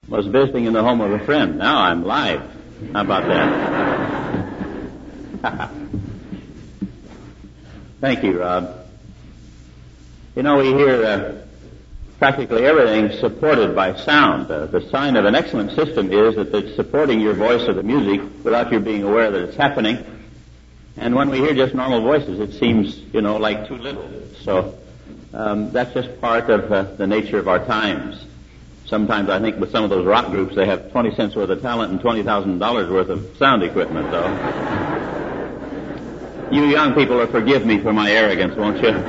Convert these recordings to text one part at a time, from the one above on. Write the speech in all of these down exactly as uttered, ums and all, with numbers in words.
was visiting in the home of a friend. Now I'm live. How about that? Thank you, Rob. You know, we hear uh, practically everything supported by sound. Uh, the sign of an excellent system is that it's supporting your voice or the music without your being aware that it's happening. And when we hear just normal voices, it seems, you know, like too little. So um, that's just part of uh, the nature of our times. Sometimes I think with some of those rock groups, they have twenty cents worth of talent and twenty thousand dollars worth of sound equipment, though. You young people will forgive me for my arrogance, won't you?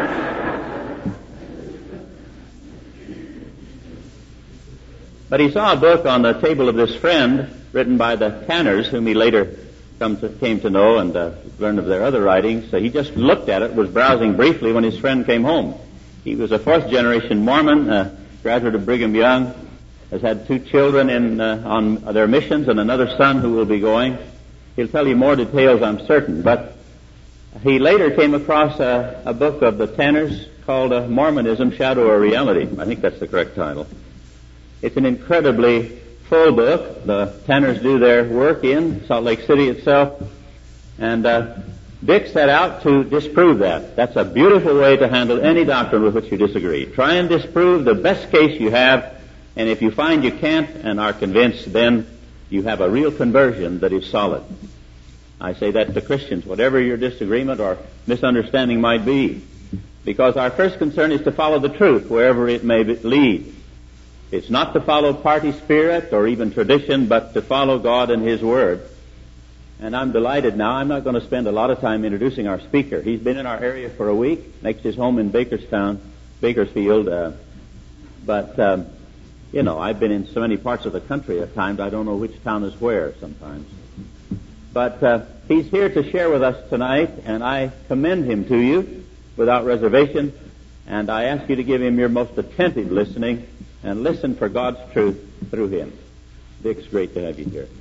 But he saw a book on the table of this friend written by the Tanners, whom he later come to, came to know and uh, learned of their other writings. So he just looked at it, was browsing briefly when his friend came home. He was a fourth-generation Mormon, uh, graduate of Brigham Young, has had two children in uh, on their missions and another son who will be going. He'll tell you more details, I'm certain. But he later came across a, a book of the Tanners called uh, Mormonism, Shadow or Reality. I think that's the correct title. It's an incredibly full book. The Tanners do their work in Salt Lake City itself. And uh, Dick set out to disprove that. That's a beautiful way to handle any doctrine with which you disagree. Try and disprove the best case you have, and if you find you can't and are convinced, then you have a real conversion that is solid. I say that to Christians, whatever your disagreement or misunderstanding might be, because our first concern is to follow the truth wherever it may lead. It's not to follow party spirit or even tradition, but to follow God and His Word. And I'm delighted now. I'm not going to spend a lot of time introducing our speaker. He's been in our area for a week, makes his home in Bakerstown, Bakersfield. Uh, but, um, you know, I've been in so many parts of the country at times, I don't know which town is where sometimes. But uh, he's here to share with us tonight, and I commend him to you without reservation. And I ask you to give him your most attentive listening and listen for God's truth through him. Dick, it's great to have you here.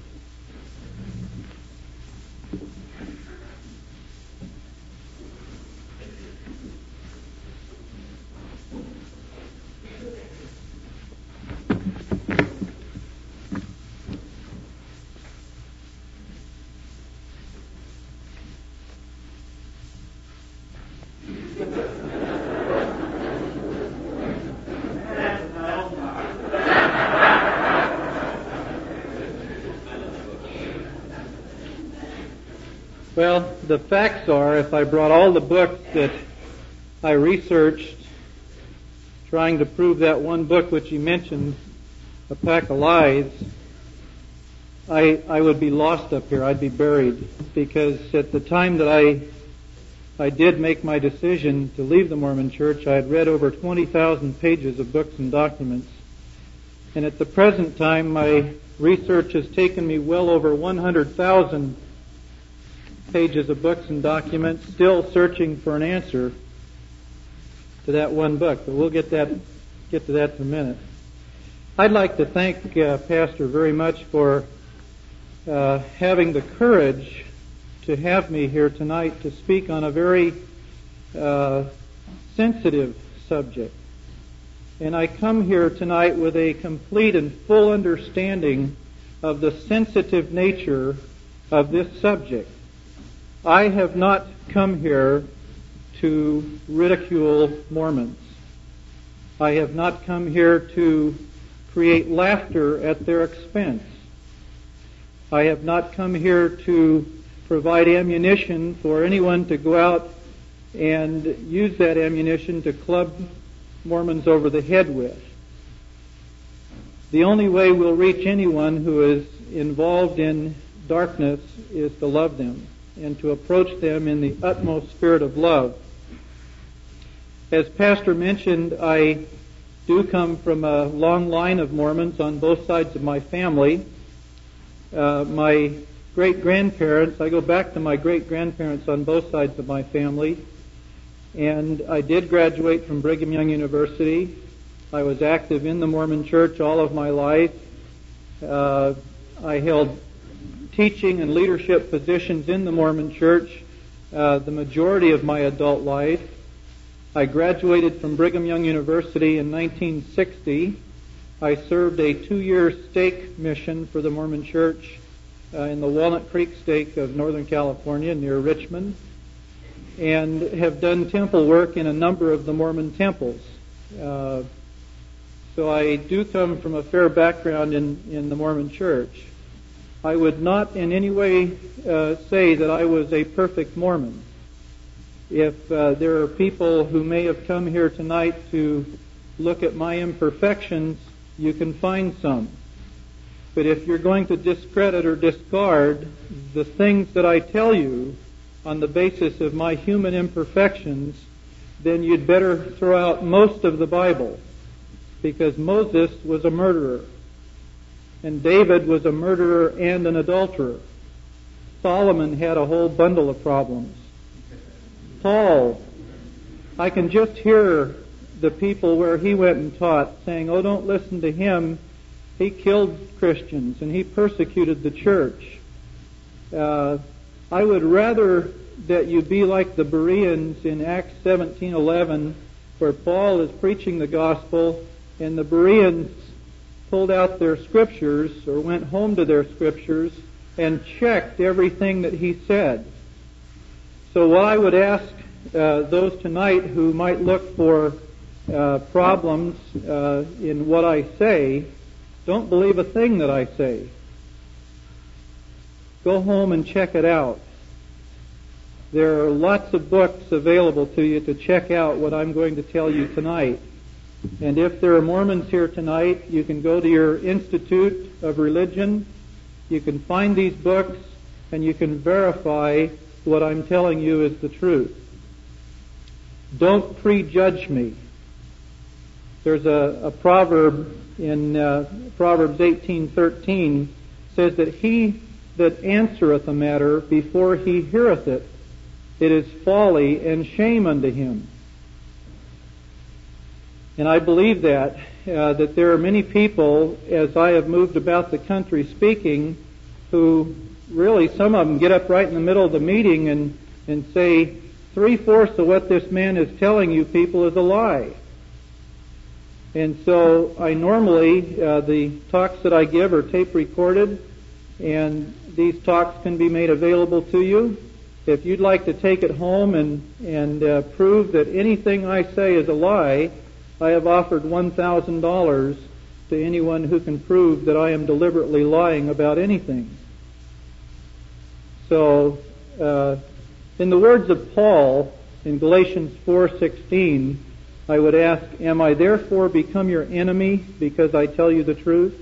Well, the facts are, if I brought all the books that I researched trying to prove that one book which he mentioned, A Pack of Lies, I, I would be lost up here. I'd be buried. Because at the time that I, I did make my decision to leave the Mormon Church, I had read over twenty thousand pages of books and documents. And at the present time, my research has taken me well over one hundred thousand pages of books and documents, still searching for an answer to that one book. But we'll get that get to that in a minute. I'd like to thank uh, Pastor very much for uh, having the courage to have me here tonight to speak on a very uh, sensitive subject. And I come here tonight with a complete and full understanding of the sensitive nature of this subject. I have not come here to ridicule Mormons. I have not come here to create laughter at their expense. I have not come here to provide ammunition for anyone to go out and use that ammunition to club Mormons over the head with. The only way we'll reach anyone who is involved in darkness is to love them and to approach them in the utmost spirit of love. As Pastor mentioned, I do come from a long line of Mormons on both sides of my family. Uh, my great-grandparents, I go back to my great-grandparents on both sides of my family, and I did graduate from Brigham Young University. I was active in the Mormon Church all of my life. Uh, I held teaching and leadership positions in the Mormon Church uh, the majority of my adult life. I graduated from Brigham Young University in nineteen sixty. I served a two-year stake mission for the Mormon Church uh, in the Walnut Creek stake of Northern California near Richmond, and have done temple work in a number of the Mormon temples. Uh, so I do come from a fair background in, in the Mormon Church. I would not in any way uh, say that I was a perfect Mormon. If uh, there are people who may have come here tonight to look at my imperfections, you can find some. But if you're going to discredit or discard the things that I tell you on the basis of my human imperfections, then you'd better throw out most of the Bible, because Moses was a murderer, and David was a murderer and an adulterer. Solomon had a whole bundle of problems. Paul, I can just hear the people where he went and taught saying, oh, don't listen to him. He killed Christians and he persecuted the church. Uh, I would rather that you be like the Bereans in Acts seventeen eleven, where Paul is preaching the gospel and the Bereans pulled out their scriptures or went home to their scriptures and checked everything that he said. So what I would ask uh, those tonight who might look for uh, problems uh, in what I say, don't believe a thing that I say. Go home and check it out. There are lots of books available to you to check out what I'm going to tell you tonight. And if there are Mormons here tonight, you can go to your Institute of Religion, you can find these books, and you can verify what I'm telling you is the truth. Don't prejudge me. There's a, a proverb in uh, Proverbs eighteen thirteen says that he that answereth a matter before he heareth it, it is folly and shame unto him. And I believe that, uh, that there are many people, as I have moved about the country speaking, who really, some of them get up right in the middle of the meeting and, and say, three-fourths of what this man is telling you people is a lie. And so I normally, uh, the talks that I give are tape recorded, and these talks can be made available to you. If you'd like to take it home and, and uh, prove that anything I say is a lie, I have offered one thousand dollars to anyone who can prove that I am deliberately lying about anything. So, uh, in the words of Paul in Galatians four sixteen, I would ask, am I therefore become your enemy because I tell you the truth?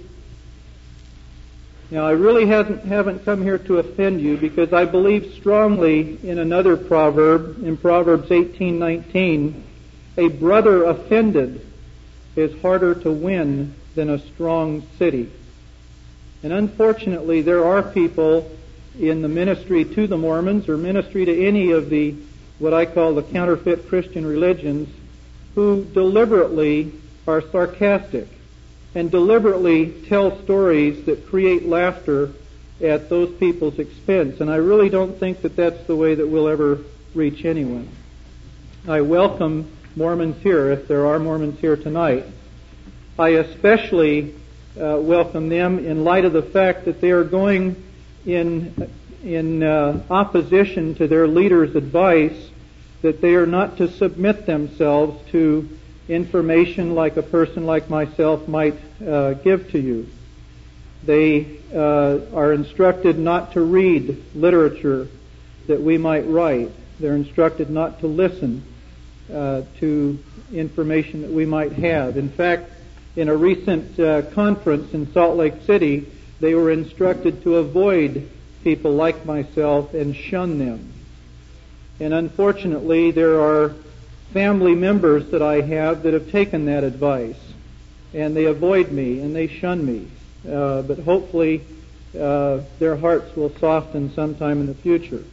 Now, I really hasn't, haven't come here to offend you, because I believe strongly in another proverb, in Proverbs eighteen nineteen, a brother offended is harder to win than a strong city. And unfortunately, there are people in the ministry to the Mormons, or ministry to any of the, what I call the counterfeit Christian religions, who deliberately are sarcastic and deliberately tell stories that create laughter at those people's expense. And I really don't think that that's the way that we'll ever reach anyone. I welcome Mormons here, if there are Mormons here tonight. I especially uh, welcome them in light of the fact that they are going in in uh, opposition to their leader's advice that they are not to submit themselves to information like a person like myself might uh, give to you. They uh, are instructed not to read literature that we might write. They're instructed not to listen uh, to information that we might have. In fact, in a recent uh, conference in Salt Lake City, they were instructed to avoid people like myself and shun them. And unfortunately, there are family members that I have that have taken that advice, and they avoid me and they shun me. Uh, but hopefully, uh, their hearts will soften sometime in the future.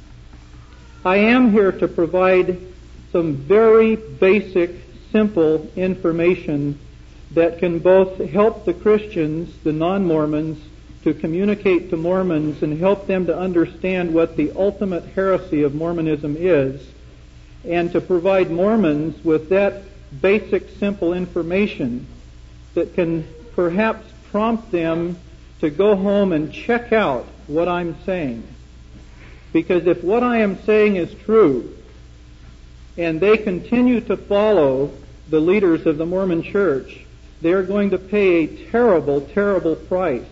I am here to provide some very basic, simple information that can both help the Christians, the non-Mormons, to communicate to Mormons and help them to understand what the ultimate heresy of Mormonism is, and to provide Mormons with that basic, simple information that can perhaps prompt them to go home and check out what I'm saying. Because if what I am saying is true, and they continue to follow the leaders of the Mormon Church, they're going to pay a terrible, terrible price.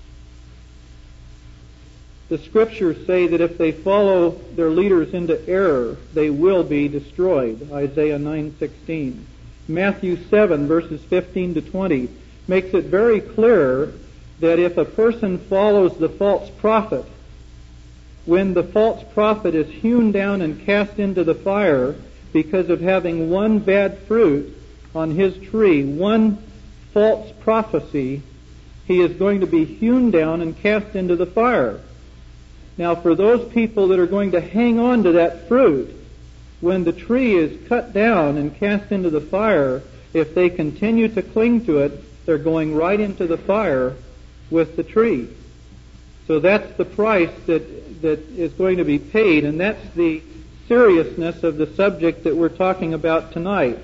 The Scriptures say that if they follow their leaders into error, they will be destroyed. Isaiah nine sixteen. Matthew seven, verses fifteen to twenty, makes it very clear that if a person follows the false prophet, when the false prophet is hewn down and cast into the fire because of having one bad fruit on his tree, one false prophecy, he is going to be hewn down and cast into the fire. Now, for those people that are going to hang on to that fruit, when the tree is cut down and cast into the fire, if they continue to cling to it, they're going right into the fire with the tree. So that's the price that, that is going to be paid, and that's the seriousness of the subject that we're talking about tonight.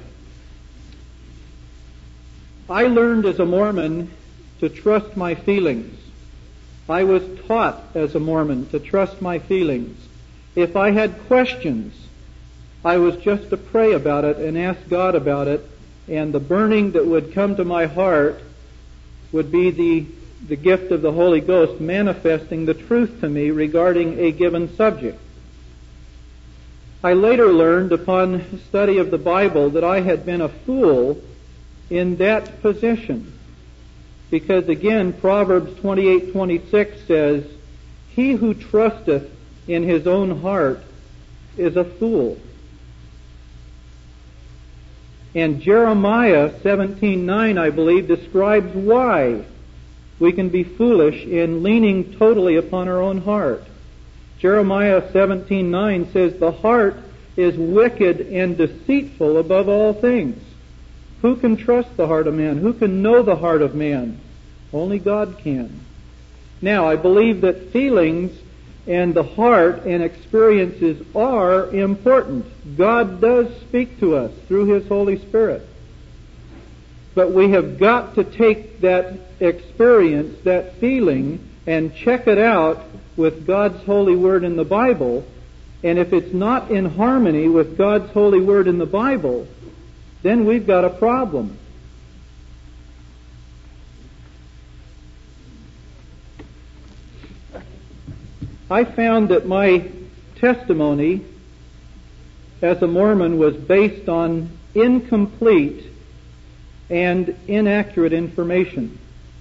I learned as a Mormon to trust my feelings. I was taught as a Mormon to trust my feelings. If I had questions, I was just to pray about it and ask God about it, and the burning that would come to my heart would be the, the gift of the Holy Ghost manifesting the truth to me regarding a given subject. I later learned upon study of the Bible that I had been a fool in that position. Because again, Proverbs twenty-eight twenty-six says, "He who trusteth in his own heart is a fool." And Jeremiah seventeen nine, I believe, describes why we can be foolish in leaning totally upon our own heart. Jeremiah seventeen nine says, "The heart is wicked and deceitful above all things. Who can trust the heart of man? Who can know the heart of man? Only God can." Now, I believe that feelings and the heart and experiences are important. God does speak to us through His Holy Spirit. But we have got to take that experience, that feeling, and check it out with God's holy word in the Bible. And if it's not in harmony with God's holy word in the Bible, then we've got a problem. I found that my testimony as a Mormon was based on incomplete and inaccurate information.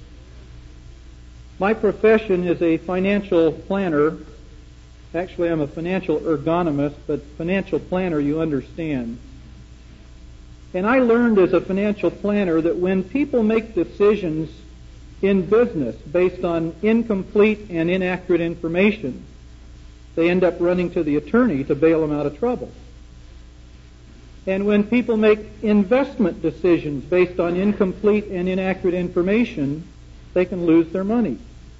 My profession is a financial planner. Actually, I'm a financial ergonomist, but financial planner, you understand. And I learned as a financial planner that when people make decisions in business based on incomplete and inaccurate information, they end up running to the attorney to bail them out of trouble. And when people make investment decisions based on incomplete and inaccurate information, they can lose their money.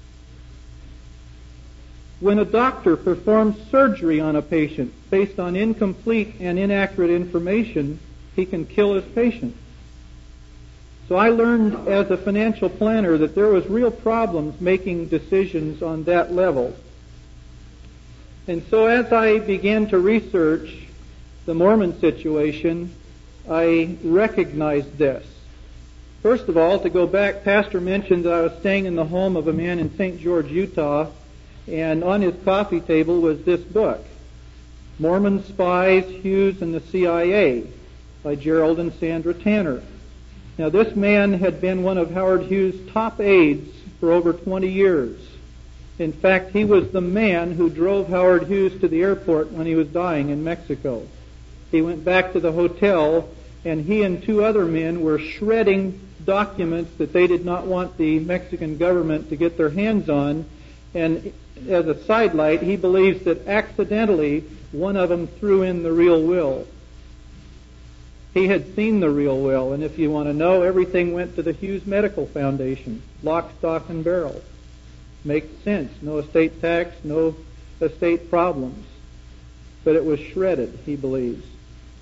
When a doctor performs surgery on a patient based on incomplete and inaccurate information, he can kill his patient. So I learned as a financial planner that there was real problems making decisions on that level. And so as I began to research the Mormon situation, I recognized this. First of all, to go back, Pastor mentioned that I was staying in the home of a man in Saint George, Utah, and on his coffee table was this book, Mormon Spies, Hughes, and the C I A, by Gerald and Sandra Tanner. Now, this man had been one of Howard Hughes' top aides for over twenty years. In fact, he was the man who drove Howard Hughes to the airport when he was dying in Mexico. He went back to the hotel, and he and two other men were shredding documents that they did not want the Mexican government to get their hands on. And as a sidelight, he believes that accidentally one of them threw in the real will. He had seen the real will, and if you want to know, everything went to the Hughes Medical Foundation, lock, stock, and barrel. Makes sense. No estate tax, no estate problems. But it was shredded, he believes.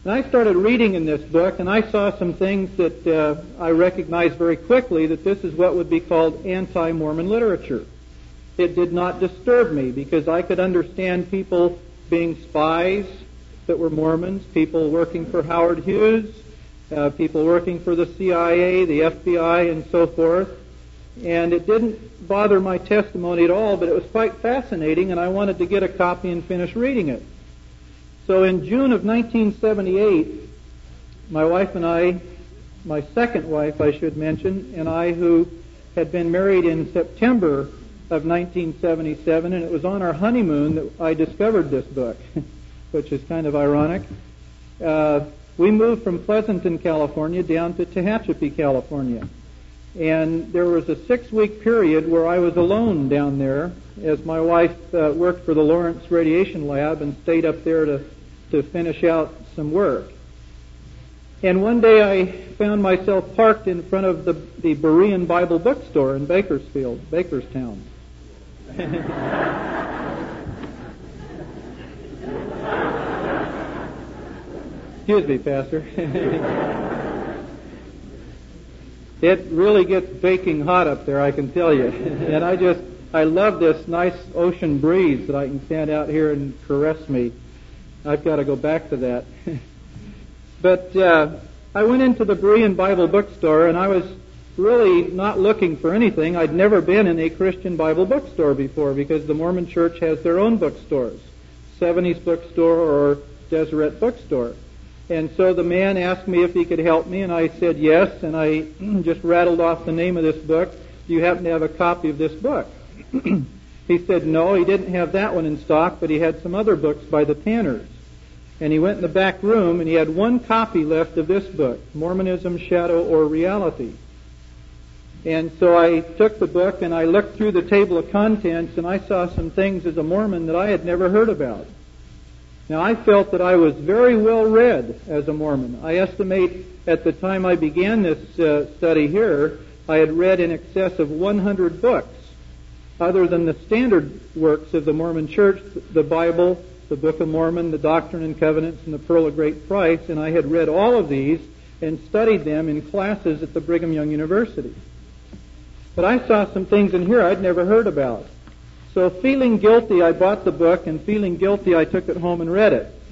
And I started reading in this book, and I saw some things that uh, I recognized very quickly that this is what would be called anti-Mormon literature. It did not disturb me because I could understand people being spies that were Mormons, people working for Howard Hughes, uh, people working for the C I A, the F B I, and so forth. And it didn't bother my testimony at all, but it was quite fascinating, and I wanted to get a copy and finish reading it. So in June of nineteen seventy-eight, my wife and I, my second wife I should mention, and I, who had been married in September of nineteen seventy-seven, and it was on our honeymoon that I discovered this book, which is kind of ironic. Uh, we moved from Pleasanton, California, down to Tehachapi, California. And there was a six-week period where I was alone down there as my wife uh, worked for the Lawrence Radiation Lab and stayed up there to, to finish out some work. And one day I found myself parked in front of the, the Berean Bible bookstore in Bakersfield, Bakerstown. Excuse me, Pastor. It really gets baking hot up there, I can tell you. And I just, I love this nice ocean breeze that I can stand out here and caress me. I've got to go back to that. But uh, I went into the Berean Bible bookstore, and I was really not looking for anything. I'd never been in a Christian Bible bookstore before because the Mormon Church has their own bookstores, Seventies Bookstore or Deseret Bookstore. And so the man asked me if he could help me, and I said yes, and I just rattled off the name of this book. Do you happen to have a copy of this book? He said no, he didn't have that one in stock, but he had some other books by the Tanners. And he went in the back room, and he had one copy left of this book, Mormonism, Shadow, or Reality. And so I took the book, and I looked through the table of contents, and I saw some things as a Mormon that I had never heard about. Now, I felt that I was very well read as a Mormon. I estimate at the time I began this uh, study here, I had read in excess of one hundred books, other than the standard works of the Mormon Church, the Bible, the Book of Mormon, the Doctrine and Covenants, and the Pearl of Great Price, and I had read all of these and studied them in classes at the Brigham Young University. But I saw some things in here I'd never heard about. So feeling guilty, I bought the book, and feeling guilty, I took it home and read it.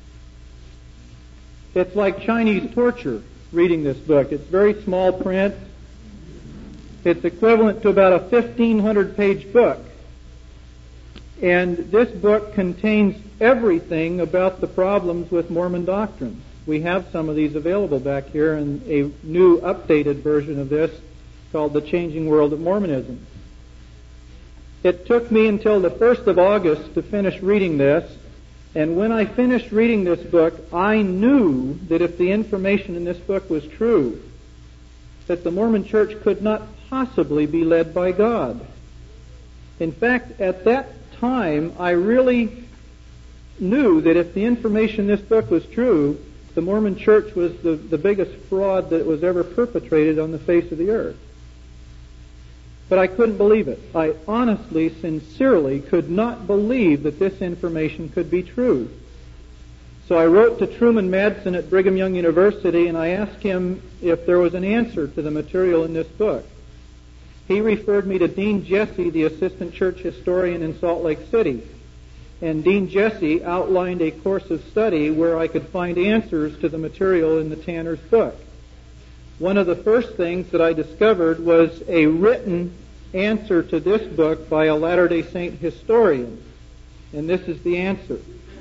It's like Chinese torture, reading this book. It's very small print. It's equivalent to about a fifteen hundred page book. And this book contains everything about the problems with Mormon doctrine. We have some of these available back here in a new updated version of this called The Changing World of Mormonism. It took me until the first of August to finish reading this, and when I finished reading this book, I knew that if the information in this book was true, that the Mormon Church could not possibly be led by God. In fact, at that time, I really knew that if the information in this book was true, the Mormon Church was the, the biggest fraud that was ever perpetrated on the face of the earth. But I couldn't believe it. I honestly, sincerely could not believe that this information could be true. So I wrote to Truman Madsen at Brigham Young University, and I asked him if there was an answer to the material in this book. He referred me to Dean Jesse, the assistant church historian in Salt Lake City. And Dean Jesse outlined a course of study where I could find answers to the material in the Tanner's book. One of the first things that I discovered was a written answer to this book by a Latter-day Saint historian. And this is the answer.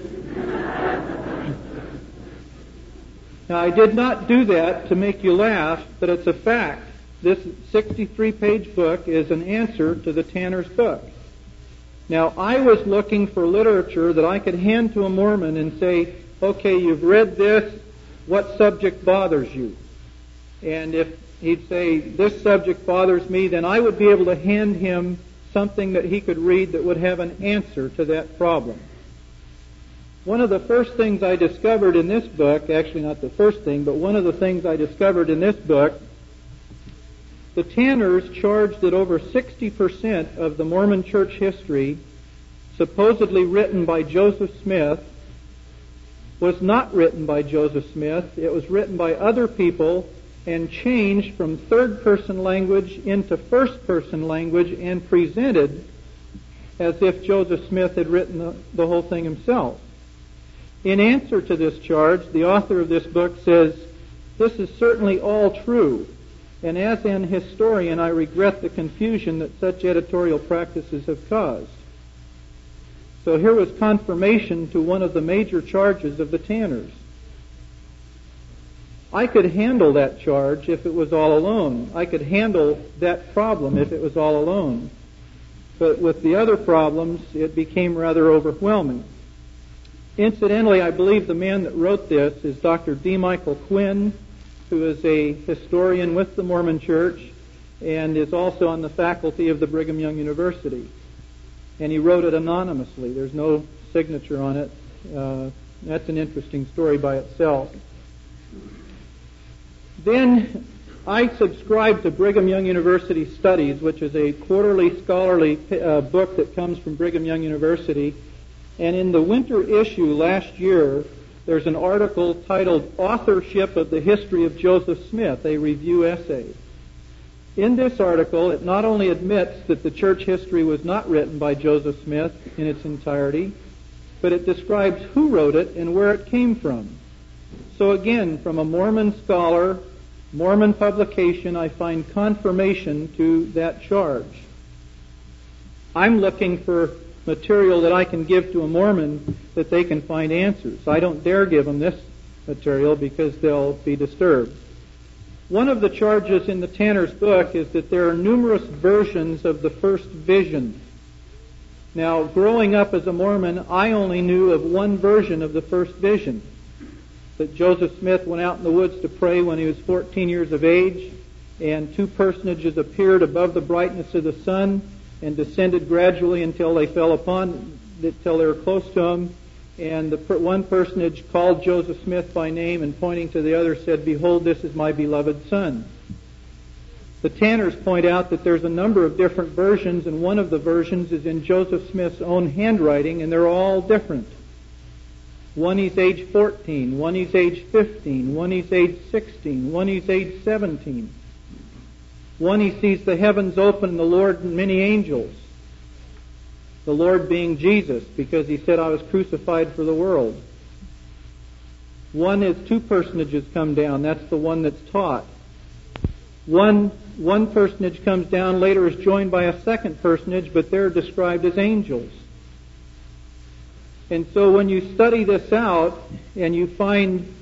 Now, I did not do that to make you laugh, but it's a fact. This sixty-three page book is an answer to the Tanner's book. Now, I was looking for literature that I could hand to a Mormon and say, okay, you've read this, what subject bothers you? And if he'd say, this subject bothers me, then I would be able to hand him something that he could read that would have an answer to that problem. One of the first things I discovered in this book, actually not the first thing, but one of the things I discovered in this book, the Tanners charged that over sixty percent of the Mormon church history, supposedly written by Joseph Smith, was not written by Joseph Smith. It was written by other people and changed from third-person language into first-person language and presented as if Joseph Smith had written the, the whole thing himself. In answer to this charge, the author of this book says, "This is certainly all true, and as an historian I regret the confusion that such editorial practices have caused." So here was confirmation to one of the major charges of the Tanners. I could handle that charge if it was all alone. I could handle that problem if it was all alone. But with the other problems, it became rather overwhelming. Incidentally, I believe the man that wrote this is Doctor D. Michael Quinn, who is a historian with the Mormon Church and is also on the faculty of the Brigham Young University. And he wrote it anonymously. There's no signature on it. Uh, that's an interesting story by itself. Then I subscribe to Brigham Young University Studies, which is a quarterly scholarly uh, book that comes from Brigham Young University. And in the winter issue last year, there's an article titled Authorship of the History of Joseph Smith, a review essay. In this article, it not only admits that the church history was not written by Joseph Smith in its entirety, but it describes who wrote it and where it came from. So again, from a Mormon scholar, Mormon publication, I find confirmation to that charge. I'm looking for material that I can give to a Mormon that they can find answers. I don't dare give them this material because they'll be disturbed. One of the charges in the Tanner's book is that there are numerous versions of the first vision. Now, growing up as a Mormon, I only knew of one version of the first vision, that Joseph Smith went out in the woods to pray when he was fourteen years of age, and two personages appeared above the brightness of the sun and descended gradually until they fell upon, until they were close to him. And the per- one personage called Joseph Smith by name and pointing to the other said, "Behold, this is my beloved son." The Tanners point out that there's a number of different versions, and one of the versions is in Joseph Smith's own handwriting, and they're all different. One he's age fourteen, one he's age fifteen, one he's age sixteen, one he's age seventeen. One he sees the heavens open and the Lord and many angels. The Lord being Jesus, because he said, "I was crucified for the world." One is two personages come down. That's the one that's taught. One, one personage comes down, later is joined by a second personage, but they're described as angels. And so when you study this out and you find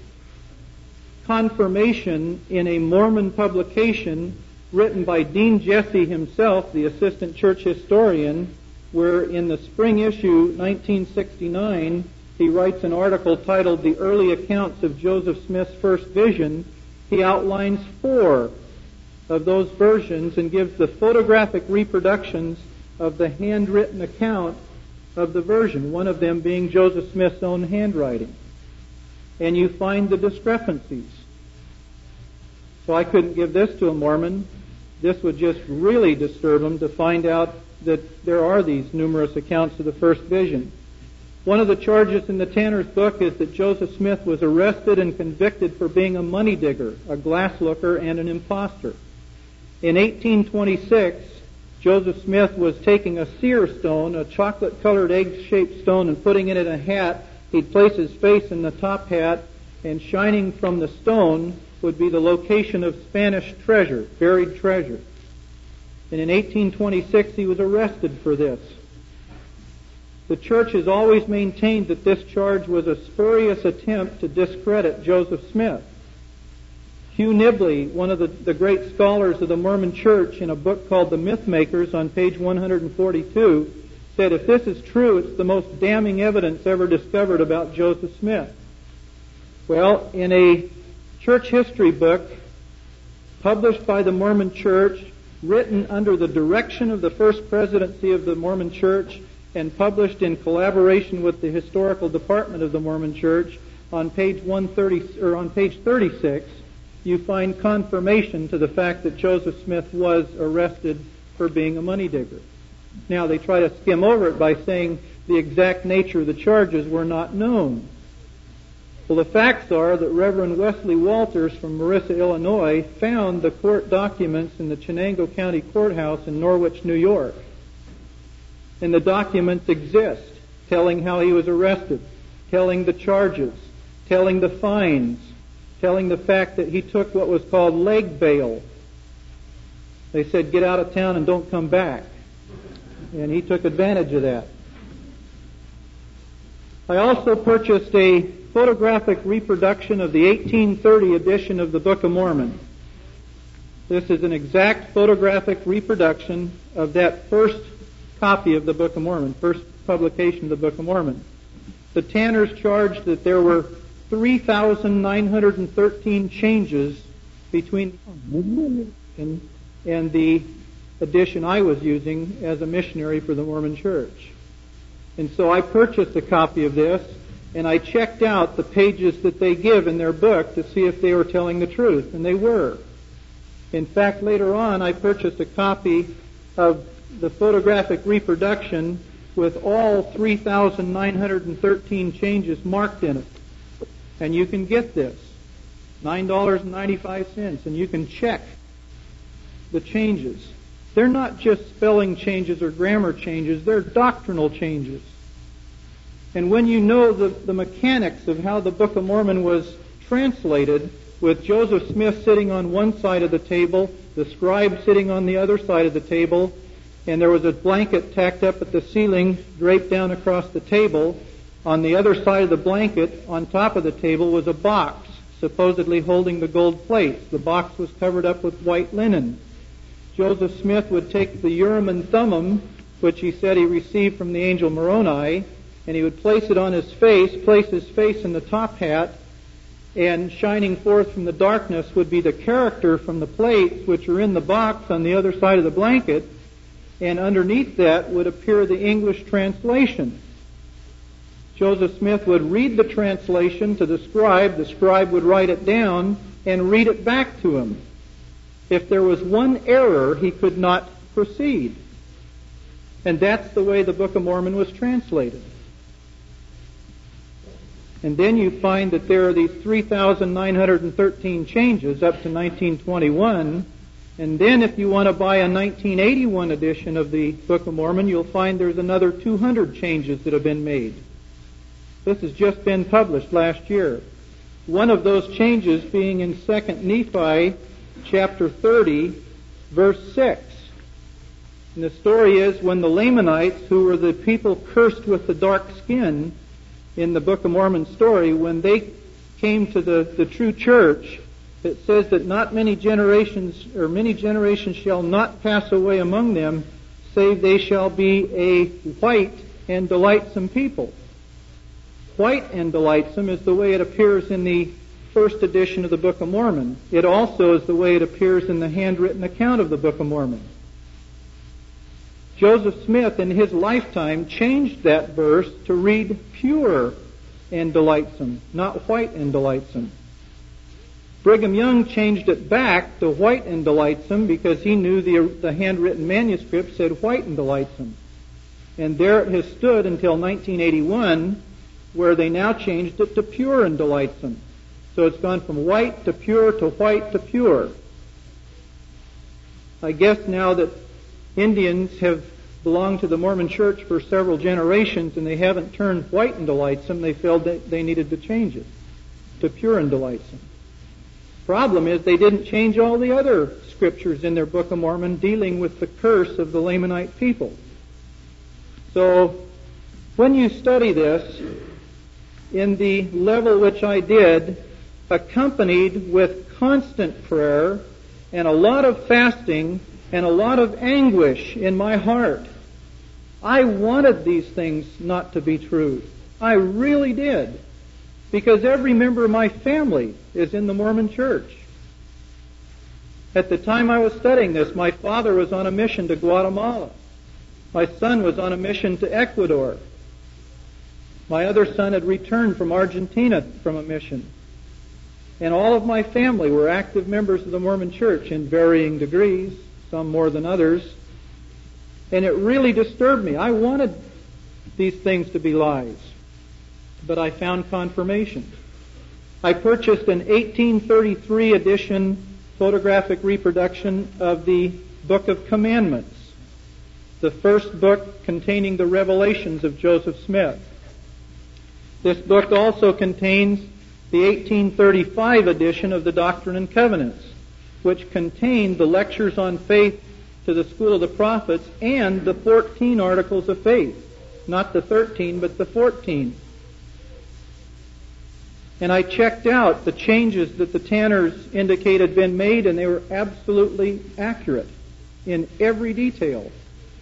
confirmation in a Mormon publication written by Dean Jesse himself, the assistant church historian, where in the spring issue nineteen sixty-nine he writes an article titled "The Early Accounts of Joseph Smith's First Vision," he outlines four of those versions and gives the photographic reproductions of the handwritten account of the version, one of them being Joseph Smith's own handwriting. And you find the discrepancies. So I couldn't give this to a Mormon. This would just really disturb them to find out that there are these numerous accounts of the first vision. One of the charges in the Tanner's book is that Joseph Smith was arrested and convicted for being a money digger, a glass looker, and an impostor. In eighteen twenty-six, Joseph Smith was taking a seer stone, a chocolate-colored egg-shaped stone, and putting it in a hat. He'd place his face in the top hat, and shining from the stone would be the location of Spanish treasure, buried treasure. And in eighteen twenty-six, he was arrested for this. The church has always maintained that this charge was a spurious attempt to discredit Joseph Smith. Hugh Nibley, one of the, the great scholars of the Mormon Church, in a book called The Mythmakers on page one forty-two, said, "If this is true, it's the most damning evidence ever discovered about Joseph Smith." Well, in a church history book published by the Mormon Church, written under the direction of the First Presidency of the Mormon Church, and published in collaboration with the Historical Department of the Mormon Church, on page one thirty or on page thirty-six, you find confirmation to the fact that Joseph Smith was arrested for being a money digger. Now, they try to skim over it by saying the exact nature of the charges were not known. Well, the facts are that Reverend Wesley Walters from Marissa, Illinois, found the court documents in the Chenango County Courthouse in Norwich, New York. And the documents exist, telling how he was arrested, telling the charges, telling the fines, telling the fact that he took what was called leg bail. They said, get out of town and don't come back. And he took advantage of that. I also purchased a photographic reproduction of the eighteen thirty edition of the Book of Mormon. This is an exact photographic reproduction of that first copy of the Book of Mormon, first publication of the Book of Mormon. The Tanners charged that there were three thousand nine hundred thirteen changes between and, and the edition I was using as a missionary for the Mormon Church. And so I purchased a copy of this, and I checked out the pages that they give in their book to see if they were telling the truth, and they were. In fact, later on, I purchased a copy of the photographic reproduction with all three thousand nine hundred thirteen changes marked in it. And you can get this, nine dollars and ninety-five cents, and you can check the changes. They're not just spelling changes or grammar changes, they're doctrinal changes. And when you know the, the mechanics of how the Book of Mormon was translated, with Joseph Smith sitting on one side of the table, the scribe sitting on the other side of the table, and there was a blanket tacked up at the ceiling, draped down across the table. On the other side of the blanket, on top of the table, was a box, supposedly holding the gold plates. The box was covered up with white linen. Joseph Smith would take the Urim and Thummim, which he said he received from the angel Moroni, and he would place it on his face, place his face in the top hat, and shining forth from the darkness would be the character from the plates, which are in the box on the other side of the blanket, and underneath that would appear the English translation. Joseph Smith would read the translation to the scribe, the scribe would write it down and read it back to him. If there was one error, he could not proceed. And that's the way the Book of Mormon was translated. And then you find that there are these three thousand nine hundred thirteen changes up to nineteen twenty-one. And then if you want to buy a nineteen eighty-one edition of the Book of Mormon, you'll find there's another two hundred changes that have been made. This has just been published last year. One of those changes being in Second Nephi chapter thirty, verse six. And the story is when the Lamanites, who were the people cursed with the dark skin in the Book of Mormon story, when they came to the, the true church, it says that not many generations, or many generations shall not pass away among them, save they shall be a white and delightsome people. White and delightsome is the way it appears in the first edition of the Book of Mormon. It also is the way it appears in the handwritten account of the Book of Mormon. Joseph Smith, in his lifetime, changed that verse to read pure and delightsome, not white and delightsome. Brigham Young changed it back to white and delightsome because he knew the, the handwritten manuscript said white and delightsome. And there it has stood until nineteen eighty-one, where they now changed it to pure and delightsome. So it's gone from white to pure to white to pure. I guess now that Indians have belonged to the Mormon Church for several generations and they haven't turned white and delightsome, they felt that they needed to change it to pure and delightsome. Problem is they didn't change all the other scriptures in their Book of Mormon dealing with the curse of the Lamanite people. So when you study this in the level which I did, accompanied with constant prayer and a lot of fasting and a lot of anguish in my heart, I wanted these things not to be true. I really did. Because every member of my family is in the Mormon Church. At the time I was studying this, my father was on a mission to Guatemala. My son was on a mission to Ecuador. My other son had returned from Argentina from a mission. And all of my family were active members of the Mormon Church in varying degrees, some more than others. And it really disturbed me. I wanted these things to be lies. But I found confirmation. I purchased an eighteen thirty-three edition photographic reproduction of the Book of Commandments, the first book containing the revelations of Joseph Smith. This book also contains the eighteen thirty-five edition of the Doctrine and Covenants, which contained the lectures on faith to the School of the Prophets and the fourteen Articles of Faith. Not the thirteen, but the fourteen. And I checked out the changes that the Tanners indicate had been made, and they were absolutely accurate in every detail.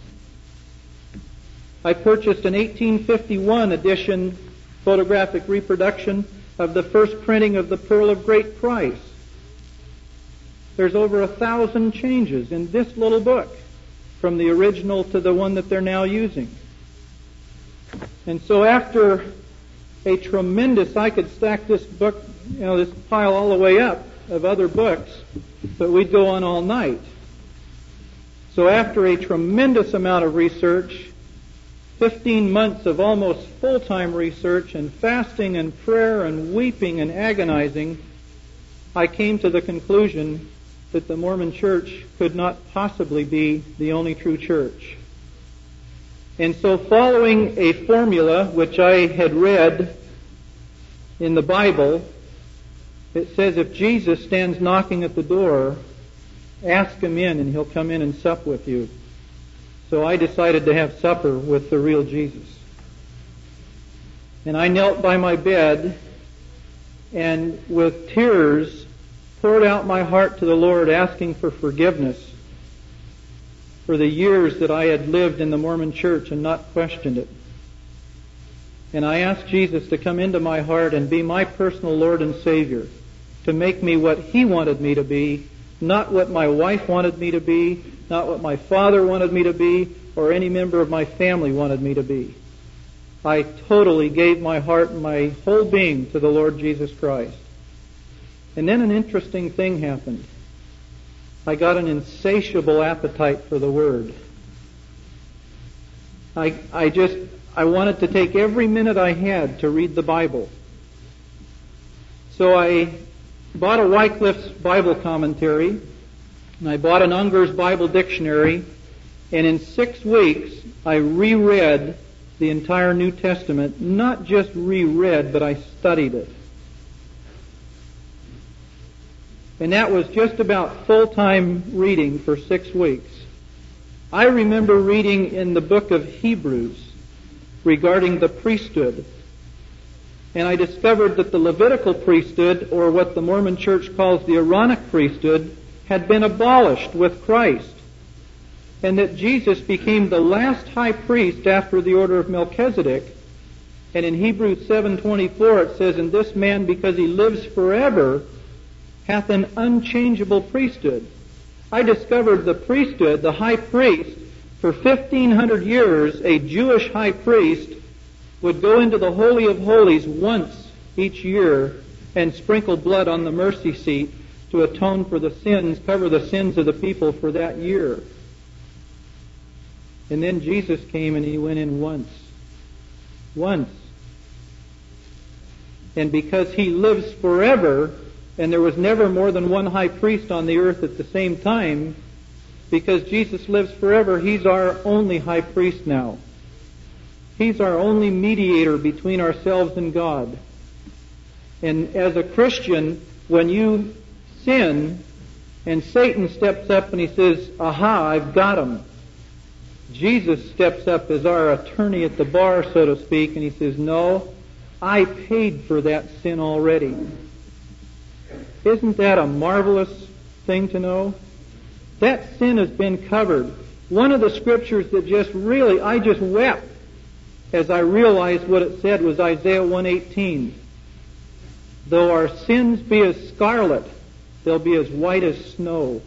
I purchased an eighteen fifty-one edition photographic reproduction of the first printing of the Pearl of Great Price. There's over a thousand changes in this little book from the original to the one that they're now using. And so after a tremendous, I could stack this book, you know, this pile all the way up of other books, but we'd go on all night. So after a tremendous amount of research, fifteen months of almost full-time research and fasting and prayer and weeping and agonizing, I came to the conclusion that the Mormon Church could not possibly be the only true church. And so following a formula which I had read in the Bible, it says if Jesus stands knocking at the door, ask him in and he'll come in and sup with you. So I decided to have supper with the real Jesus. And I knelt by my bed and with tears poured out my heart to the Lord, asking for forgiveness for the years that I had lived in the Mormon Church and not questioned it. And I asked Jesus to come into my heart and be my personal Lord and Savior, to make me what He wanted me to be, not what my wife wanted me to be, not what my father wanted me to be, or any member of my family wanted me to be. I totally gave my heart and my whole being to the Lord Jesus Christ. And then an interesting thing happened. I got an insatiable appetite for the Word. I, I just, I wanted to take every minute I had to read the Bible. So I bought a Wycliffe's Bible commentary, and I bought an Unger's Bible dictionary, and in six weeks I reread the entire New Testament. Not just reread, but I studied it. And that was just about full-time reading for six weeks. I remember reading in the book of Hebrews regarding the priesthood. And I discovered that the Levitical priesthood, or what the Mormon Church calls the Aaronic priesthood, had been abolished with Christ. And that Jesus became the last high priest after the order of Melchizedek. And in Hebrews seven twenty-four it says, "And this man, because he lives forever, hath an unchangeable priesthood." I discovered the priesthood, the high priest, for fifteen hundred years, a Jewish high priest would go into the Holy of Holies once each year and sprinkle blood on the mercy seat to atone for the sins, cover the sins of the people for that year. And then Jesus came and He went in once. Once. And because He lives forever, and there was never more than one high priest on the earth at the same time, because Jesus lives forever, He's our only high priest now. He's our only mediator between ourselves and God. And as a Christian, when you sin and Satan steps up and he says, "Aha, I've got him," Jesus steps up as our attorney at the bar, so to speak, and He says, "No, I paid for that sin already." Isn't that a marvelous thing to know? That sin has been covered. One of the scriptures that just really, I just wept as I realized what it said was Isaiah one eighteen. "Though our sins be as scarlet, they'll be as white as snow."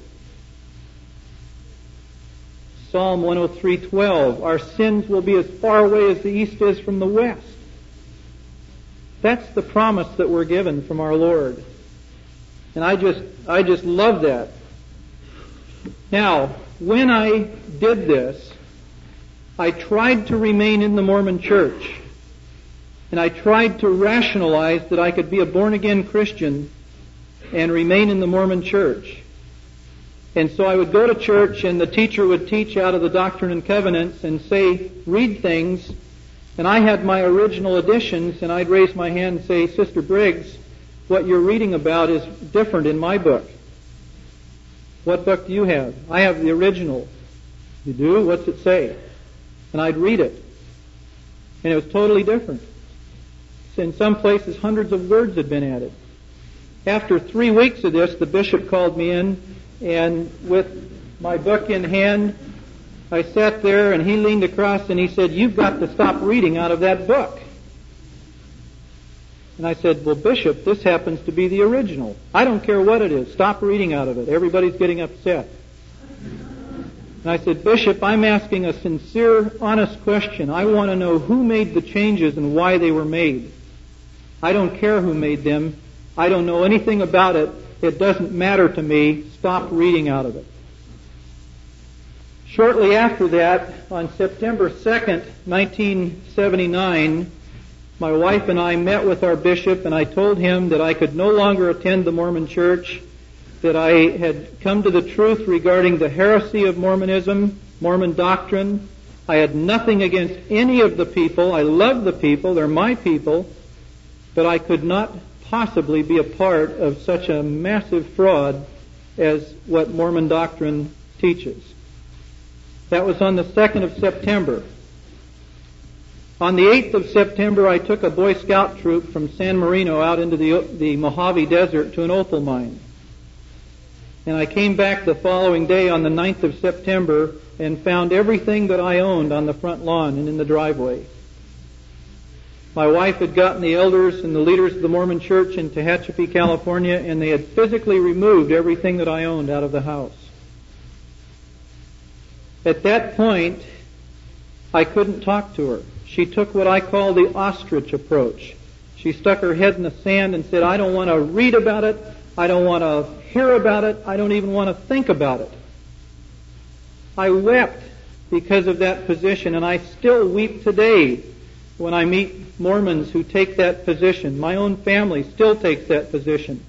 Psalm one oh three twelve, "Our sins will be as far away as the east is from the west." That's the promise that we're given from our Lord. And I just, I just love that. Now, when I did this, I tried to remain in the Mormon Church. And I tried to rationalize that I could be a born-again Christian and remain in the Mormon church. And so I would go to church and the teacher would teach out of the Doctrine and Covenants and say, read things. And I had my original editions and I'd raise my hand and say, Sister Briggs, what you're reading about is different in my book. What book do you have? I have the original. You do? What's it say? And I'd read it. And it was totally different. In some places, hundreds of words had been added. After three weeks of this, the bishop called me in, and with my book in hand, I sat there, and he leaned across and he said, "You've got to stop reading out of that book." And I said, "Well, Bishop, this happens to be the original. I don't care what it is. Stop reading out of it. Everybody's getting upset." And I said, "Bishop, I'm asking a sincere, honest question. I want to know who made the changes and why they were made. I don't care who made them. I don't know anything about it. It doesn't matter to me. Stop reading out of it." Shortly after that, on September second, nineteen seventy-nine, my wife and I met with our bishop, and I told him that I could no longer attend the Mormon church, that I had come to the truth regarding the heresy of Mormonism, Mormon doctrine. I had nothing against any of the people. I love the people. They're my people. But I could not possibly be a part of such a massive fraud as what Mormon doctrine teaches. That was on the second of September. On the eighth of September, I took a Boy Scout troop from San Marino out into the, the Mojave Desert to an opal mine. And I came back the following day on the ninth of September and found everything that I owned on the front lawn and in the driveway. My wife had gotten the elders and the leaders of the Mormon church in Tehachapi, California, and they had physically removed everything that I owned out of the house. At that point, I couldn't talk to her. She took what I call the ostrich approach. She stuck her head in the sand and said, "I don't want to read about it. I don't want to hear about it. I don't even want to think about it." I wept because of that position, and I still weep today when I meet Mormons who take that position. My own family still takes that position.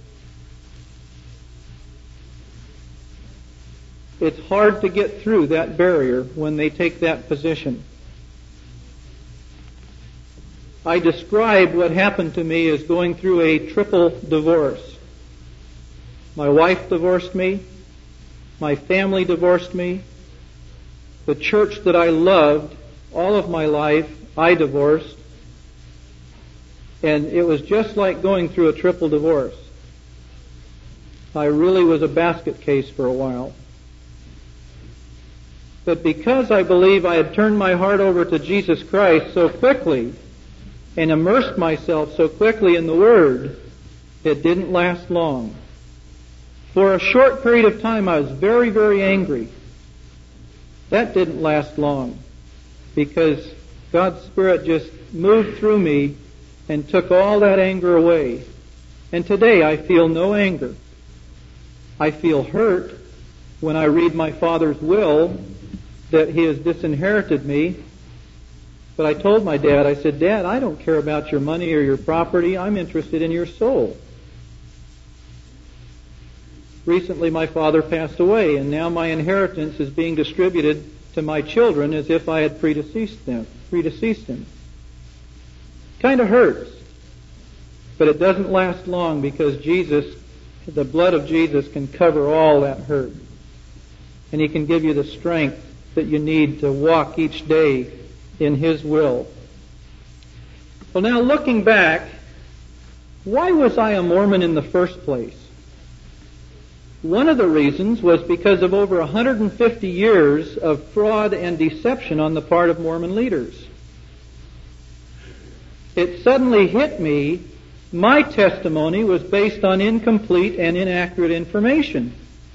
It's hard to get through that barrier when they take that position. I describe what happened to me as going through a triple divorce. My wife divorced me. My family divorced me. The church that I loved all of my life, I divorced. And it was just like going through a triple divorce. I really was a basket case for a while. But because I believe I had turned my heart over to Jesus Christ so quickly and immersed myself so quickly in the Word, it didn't last long. For a short period of time, I was very, very angry. That didn't last long because God's Spirit just moved through me and took all that anger away. And today I feel no anger. I feel hurt when I read my Father's will that He has disinherited me. But I told my dad, I said, "Dad, I don't care about your money or your property. I'm interested in your soul." Recently my father passed away, and now my inheritance is being distributed to my children as if I had predeceased them, predeceased him. Kind of hurts, but it doesn't last long because Jesus, the blood of Jesus can cover all that hurt. And He can give you the strength that you need to walk each day in His will. Well, now looking back, why was I a Mormon in the first place? One of the reasons was because of over one hundred fifty years of fraud and deception on the part of Mormon leaders. It suddenly hit me, my testimony was based on incomplete and inaccurate information.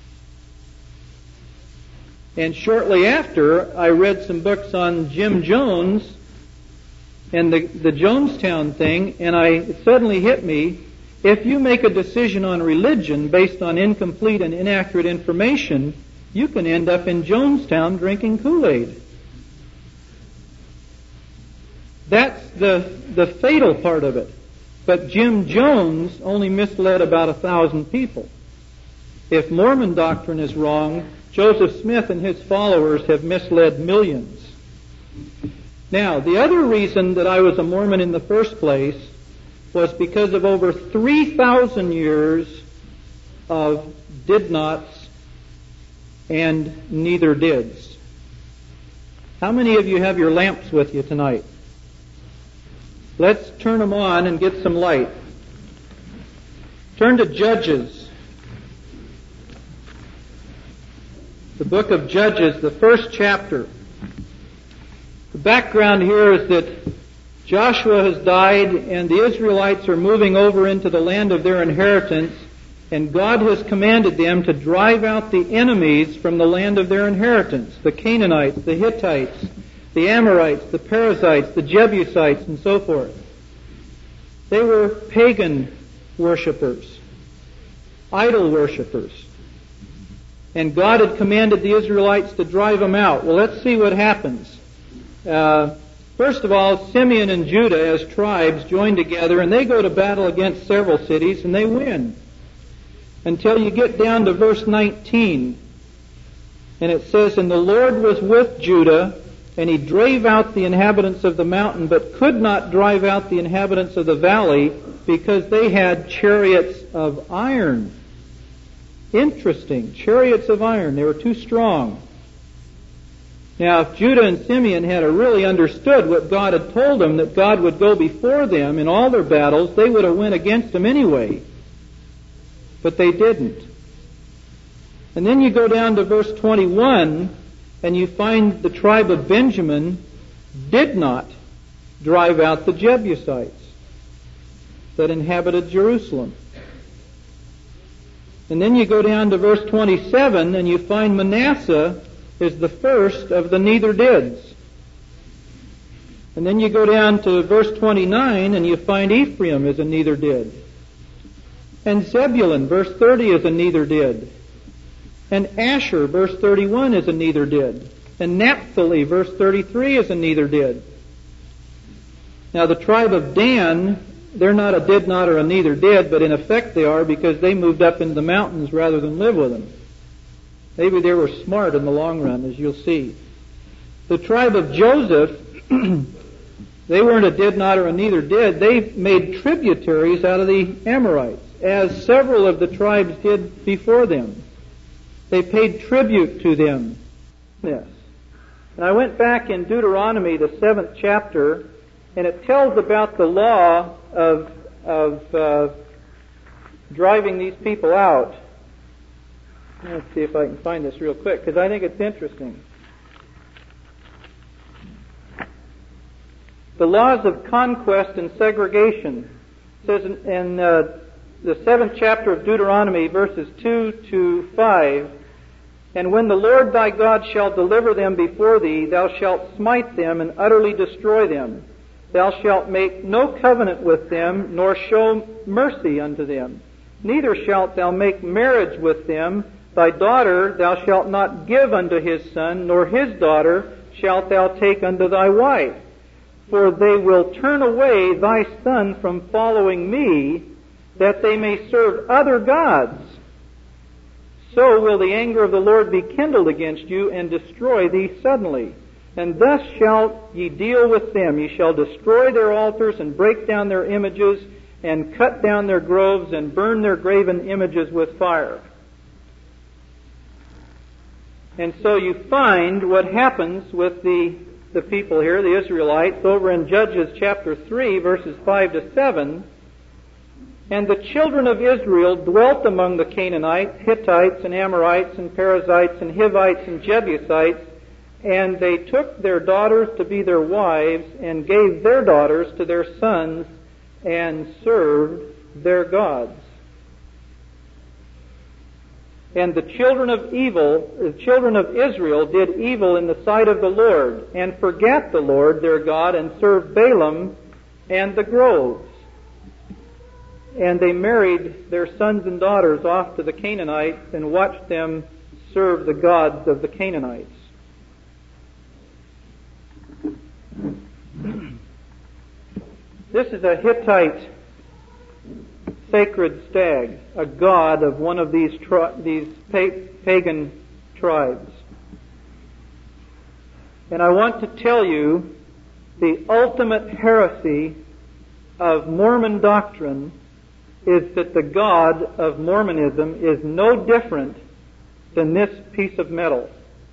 And shortly after, I read some books on Jim Jones and the, the Jonestown thing, and I, it suddenly hit me, if you make a decision on religion based on incomplete and inaccurate information, you can end up in Jonestown drinking Kool-Aid. That's the, the fatal part of it. But Jim Jones only misled about a thousand people. If Mormon doctrine is wrong, Joseph Smith and his followers have misled millions. Now, the other reason that I was a Mormon in the first place was because of over three thousand years of did nots and neither dids. How many of you have your lamps with you tonight? Let's turn them on and get some light. Turn to Judges. The book of Judges, the first chapter. The background here is that Joshua has died and the Israelites are moving over into the land of their inheritance, and God has commanded them to drive out the enemies from the land of their inheritance, the Canaanites, the Hittites, the Amorites, the Perizzites, the Jebusites, and so forth. They were pagan worshipers, idol worshipers. And God had commanded the Israelites to drive them out. Well, let's see what happens. Uh, first of all, Simeon and Judah as tribes join together, and they go to battle against several cities, and they win. Until you get down to verse nineteen. And it says, "And the Lord was with Judah, and he drave out the inhabitants of the mountain, but could not drive out the inhabitants of the valley, because they had chariots of iron." Interesting. Chariots of iron. They were too strong. Now, if Judah and Simeon had really understood what God had told them, that God would go before them in all their battles, they would have went against them anyway. But they didn't. And then you go down to verse twenty-one, and you find the tribe of Benjamin did not drive out the Jebusites that inhabited Jerusalem. And then you go down to verse twenty-seven, and you find Manasseh is the first of the neither dids. And then you go down to verse twenty-nine, and you find Ephraim is a neither did. And Zebulun, verse thirty, is a neither did. And Asher, verse thirty-one, is a neither did. And Naphtali, verse thirty-three, is a neither did. Now the tribe of Dan, they're not a did not or a neither did, but in effect they are, because they moved up into the mountains rather than live with them. Maybe they were smart in the long run, as you'll see. The tribe of Joseph, they weren't a did not or a neither did. They made tributaries out of the Amorites, as several of the tribes did before them. They paid tribute to them. Yes. And I went back in Deuteronomy, the seventh chapter, and it tells about the law of, of uh, driving these people out. Let's see if I can find this real quick, because I think it's interesting. The laws of conquest and segregation. It says in, in uh, the seventh chapter of Deuteronomy, verses two to five, "And when the Lord thy God shall deliver them before thee, thou shalt smite them and utterly destroy them. Thou shalt make no covenant with them, nor show mercy unto them. Neither shalt thou make marriage with them. Thy daughter thou shalt not give unto his son, nor his daughter shalt thou take unto thy wife. For they will turn away thy son from following me, that they may serve other gods. So will the anger of the Lord be kindled against you, and destroy thee suddenly. And thus shall ye deal with them. Ye shall destroy their altars, and break down their images, and cut down their groves, and burn their graven images with fire." And so you find what happens with the, the people here, the Israelites, over in Judges chapter three, verses five to seven. "And the children of Israel dwelt among the Canaanites, Hittites, and Amorites, and Perizzites, and Hivites, and Jebusites, and they took their daughters to be their wives, and gave their daughters to their sons, and served their gods. And the children of evil, the children of Israel did evil in the sight of the Lord, and forgat the Lord their God, and served Balaam and the groves. And they married their sons and daughters off to the Canaanites, and watched them serve the gods of the Canaanites." This is a Hittite sacred stag, a god of one of these tri- these pa- pagan tribes. And I want to tell you the ultimate heresy of Mormon doctrine is that the God of Mormonism is no different than this piece of metal.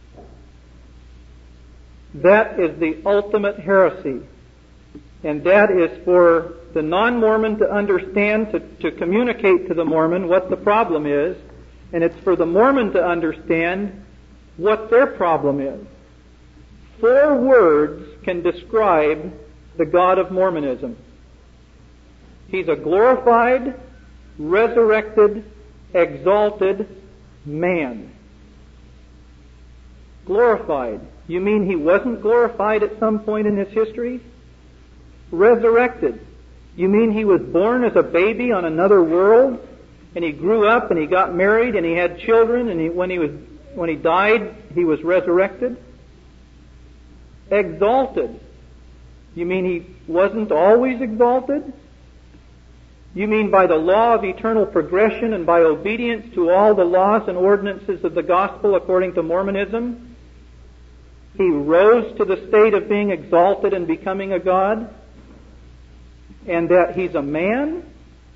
That is the ultimate heresy. And that is for the non-Mormon to understand, to, to communicate to the Mormon what the problem is, and it's for the Mormon to understand what their problem is. Four words can describe the God of Mormonism. He's a glorified, resurrected, exalted man. Glorified. You mean he wasn't glorified at some point in his history? Resurrected. You mean he was born as a baby on another world, and he grew up and he got married and he had children, and he, when he was when he died, he was resurrected? Exalted. You mean he wasn't always exalted? You mean by the law of eternal progression and by obedience to all the laws and ordinances of the gospel according to Mormonism, he rose to the state of being exalted and becoming a god? And that he's a man?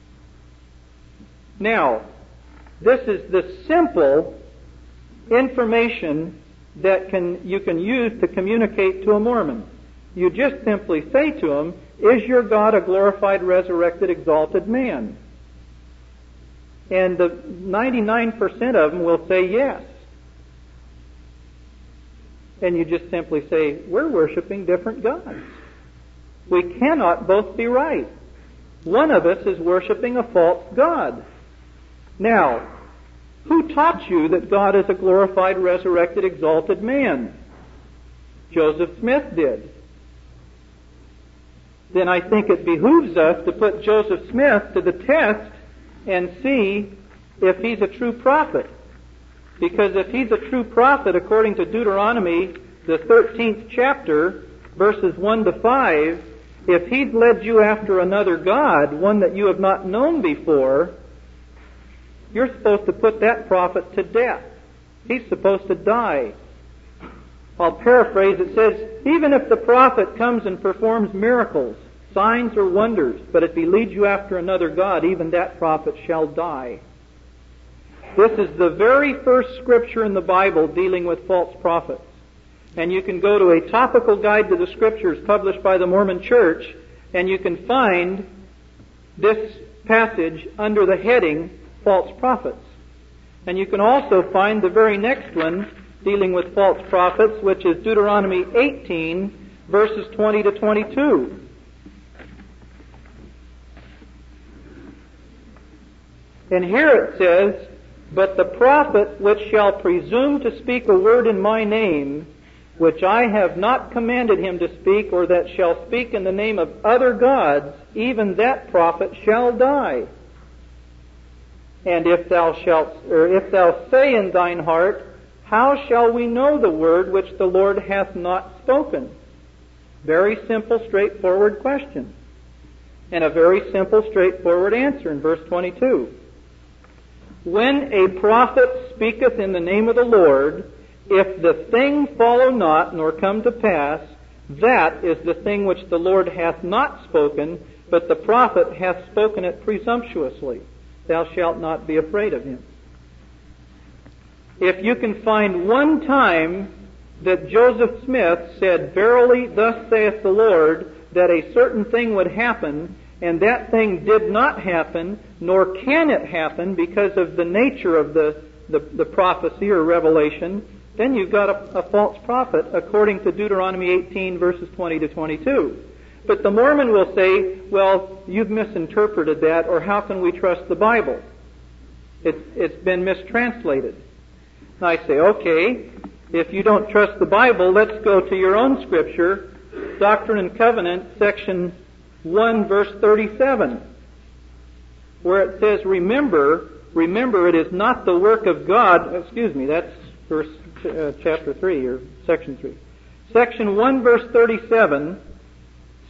Now, this is the simple information that can you can use to communicate to a Mormon. You just simply say to him, is your God a glorified, resurrected, exalted man? And the ninety-nine percent of them will say yes. And you just simply say, we're worshiping different gods. We cannot both be right. One of us is worshiping a false god. Now, who taught you that God is a glorified, resurrected, exalted man? Joseph Smith did. Then I think it behooves us to put Joseph Smith to the test and see if he's a true prophet. Because if he's a true prophet, according to Deuteronomy, the thirteenth chapter, verses one to five, if he's led you after another god, one that you have not known before, you're supposed to put that prophet to death. He's supposed to die. I'll paraphrase. It says, even if the prophet comes and performs miracles, signs or wonders, but if he leads you after another god, even that prophet shall die. This is the very first scripture in the Bible dealing with false prophets. And you can go to a topical guide to the scriptures published by the Mormon Church, and you can find this passage under the heading false prophets. And you can also find the very next one dealing with false prophets, which is Deuteronomy eighteen, verses twenty to twenty-two. And here it says, but the prophet which shall presume to speak a word in my name, which I have not commanded him to speak, or that shall speak in the name of other gods, even that prophet shall die. And if thou shalt, or if thou say in thine heart, how shall we know the word which the Lord hath not spoken? Very simple, straightforward question. And a very simple, straightforward answer in verse twenty-two. When a prophet speaketh in the name of the Lord, if the thing follow not, nor come to pass, that is the thing which the Lord hath not spoken, but the prophet hath spoken it presumptuously. Thou shalt not be afraid of him. If you can find one time that Joseph Smith said, verily, thus saith the Lord, that a certain thing would happen, and that thing did not happen, nor can it happen because of the nature of the, the, the prophecy or revelation, then you've got a, a false prophet according to Deuteronomy eighteen, verses twenty to twenty-two. But the Mormon will say, well, you've misinterpreted that, or how can we trust the Bible? It's, it's been mistranslated. And I say, okay, if you don't trust the Bible, let's go to your own scripture, Doctrine and Covenant, section one, verse thirty-seven, where it says, remember, remember it is not the work of God, excuse me, that's verse, uh, chapter three, or section three. Section one, verse thirty-seven,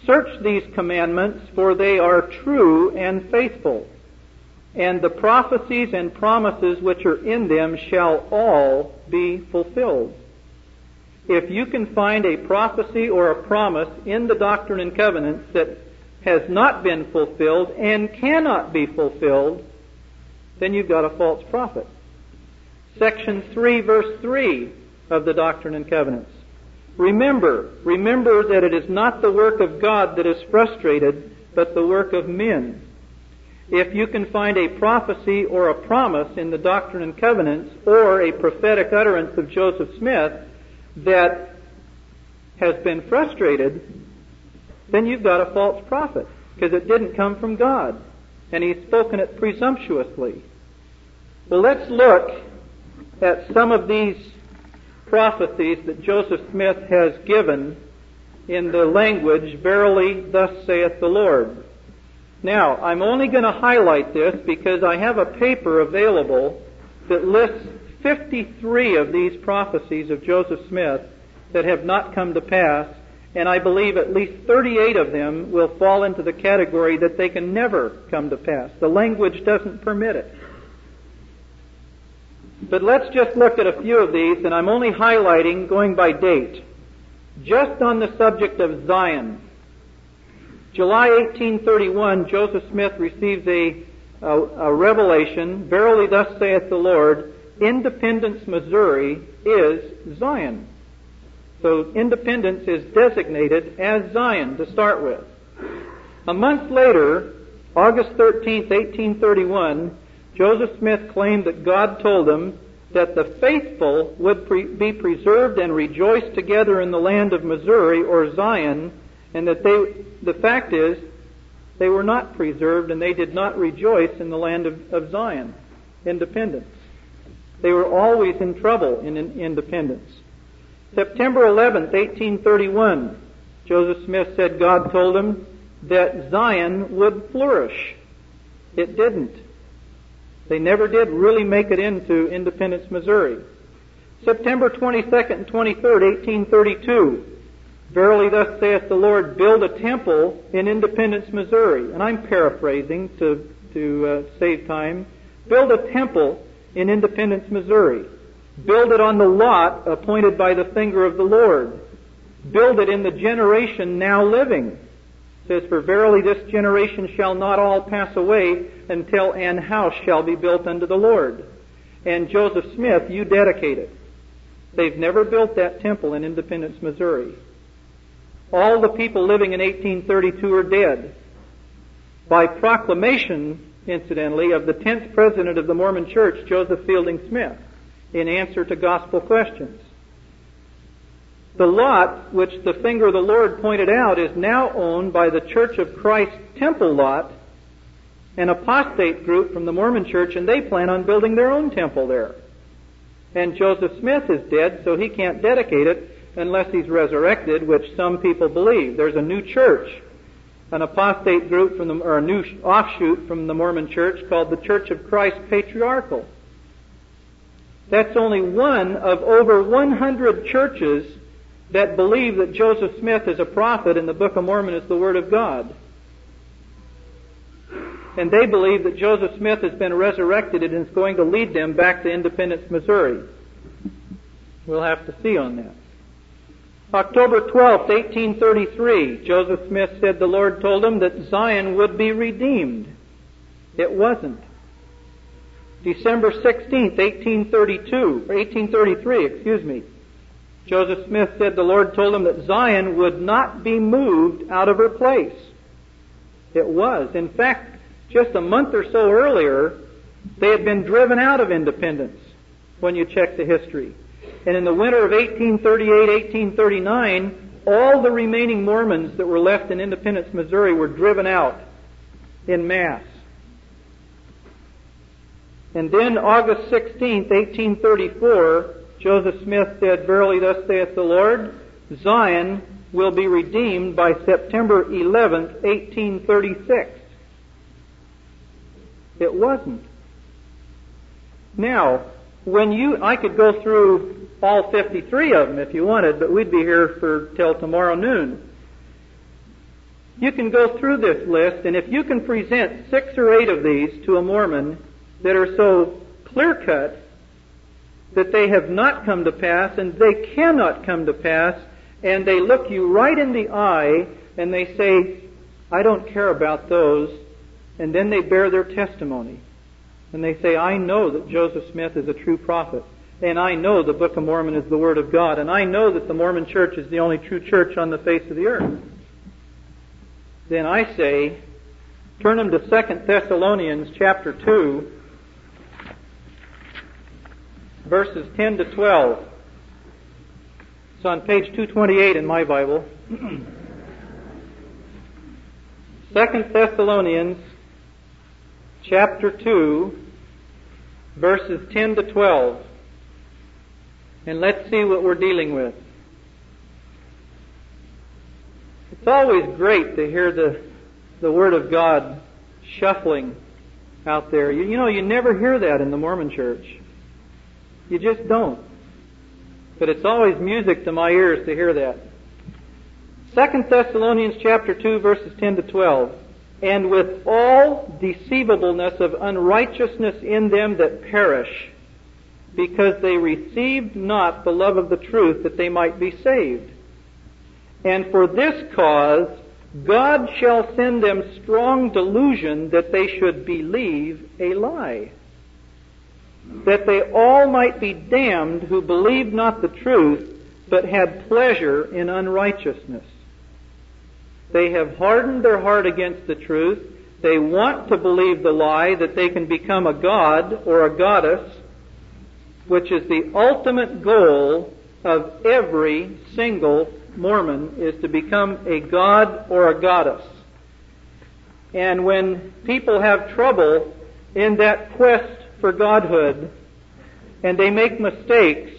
Search these commandments, for they are true and faithful, and the prophecies and promises which are in them shall all be fulfilled. If you can find a prophecy or a promise in the Doctrine and Covenants that has not been fulfilled and cannot be fulfilled, then you've got a false prophet. Section three, verse three of the Doctrine and Covenants. Remember, remember that it is not the work of God that is frustrated, but the work of men. If you can find a prophecy or a promise in the Doctrine and Covenants or a prophetic utterance of Joseph Smith that has been frustrated, then you've got a false prophet, because it didn't come from God, and he's spoken it presumptuously. Well, let's look at some of these prophecies that Joseph Smith has given in the language, "Verily, thus saith the Lord." Now, I'm only going to highlight this because I have a paper available that lists fifty-three of these prophecies of Joseph Smith that have not come to pass, and I believe at least thirty-eight of them will fall into the category that they can never come to pass. The language doesn't permit it. But let's just look at a few of these, and I'm only highlighting going by date. Just on the subject of Zion. July eighteen thirty-one, Joseph Smith receives a, a, a revelation, "Verily thus saith the Lord, Independence, Missouri is Zion." So Independence is designated as Zion to start with. A month later, August thirteenth, eighteen thirty-one, Joseph Smith claimed that God told him that the faithful would pre- be preserved and rejoice together in the land of Missouri or Zion, and that they, the fact is, they were not preserved and they did not rejoice in the land of, of Zion, Independence. They were always in trouble in, in Independence. September eleventh, eighteen thirty-one, Joseph Smith said God told him that Zion would flourish. It didn't. They never did really make it into Independence, Missouri. September twenty-second and twenty-third, eighteen thirty-two, "Verily thus saith the Lord, build a temple in Independence, Missouri." And I'm paraphrasing to, to uh, save time. "Build a temple in Independence, Missouri. Build it on the lot appointed by the finger of the Lord. Build it in the generation now living." It says, "For verily this generation shall not all pass away until an house shall be built unto the Lord. And Joseph Smith, you dedicate it." They've never built that temple in Independence, Missouri. All the people living in eighteen thirty-two are dead. By proclamation, incidentally, of the tenth president of the Mormon Church, Joseph Fielding Smith, in answer to gospel questions. The lot, which the finger of the Lord pointed out, is now owned by the Church of Christ Temple Lot, an apostate group from the Mormon Church, and they plan on building their own temple there. And Joseph Smith is dead, so he can't dedicate it unless he's resurrected, which some people believe. There's a new church, an apostate group from the, or a new offshoot from the Mormon Church called the Church of Christ Patriarchal. That's only one of over one hundred churches that believe that Joseph Smith is a prophet and the Book of Mormon is the Word of God. And they believe that Joseph Smith has been resurrected and is going to lead them back to Independence, Missouri. We'll have to see on that. October twelfth, eighteen thirty-three, Joseph Smith said the Lord told him that Zion would be redeemed. It wasn't. December sixteenth, eighteen thirty-two, or eighteen thirty-three, excuse me, Joseph Smith said the Lord told him that Zion would not be moved out of her place. It was. In fact, just a month or so earlier, they had been driven out of Independence, when you check the history. And in the winter of eighteen thirty-eight, eighteen thirty-nine, all the remaining Mormons that were left in Independence, Missouri were driven out in mass. And then August sixteenth, eighteen thirty-four, Joseph Smith said, "Verily thus saith the Lord, Zion will be redeemed by September eleventh, eighteen thirty-six. It wasn't. Now, when you, I could go through all fifty-three of them if you wanted, but we'd be here for till tomorrow noon. You can go through this list, and if you can present six or eight of these to a Mormon that are so clear-cut that they have not come to pass and they cannot come to pass, and they look you right in the eye and they say, I don't care about those, and then they bear their testimony. And they say, I know that Joseph Smith is a true prophet, and I know the Book of Mormon is the Word of God, and I know that the Mormon Church is the only true church on the face of the earth. Then I say, turn them to Second Thessalonians chapter two, verses ten to twelve. It's on page two twenty-eight in my Bible. Second Thessalonians chapter two, verses ten to twelve. And let's see what we're dealing with. It's always great to hear the, the Word of God shuffling out there. You, you know, you never hear that in the Mormon Church. You just don't. But it's always music to my ears to hear that. Second Thessalonians chapter two, verses ten to twelve. And with all deceivableness of unrighteousness in them that perish, because they received not the love of the truth that they might be saved. And for this cause God shall send them strong delusion that they should believe a lie, that they all might be damned who believed not the truth, but had pleasure in unrighteousness. They have hardened their heart against the truth. They want to believe the lie that they can become a god or a goddess, which is the ultimate goal of every single Mormon, is to become a god or a goddess. And when people have trouble in that quest for godhood, and they make mistakes,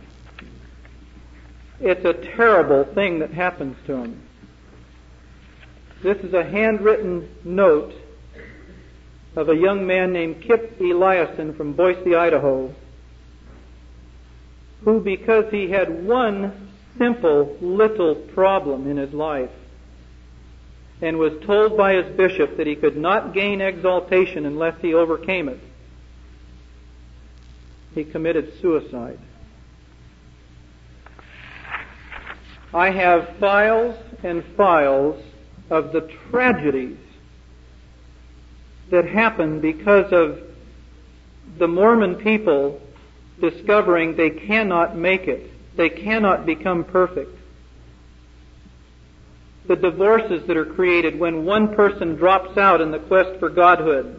it's a terrible thing that happens to them. This is a handwritten note of a young man named Kip Eliason from Boise, Idaho, who, because he had one simple little problem in his life and was told by his bishop that he could not gain exaltation unless he overcame it, he committed suicide. I have files and files of the tragedies that happen because of the Mormon people discovering they cannot make it. They cannot become perfect. The divorces that are created when one person drops out in the quest for godhood.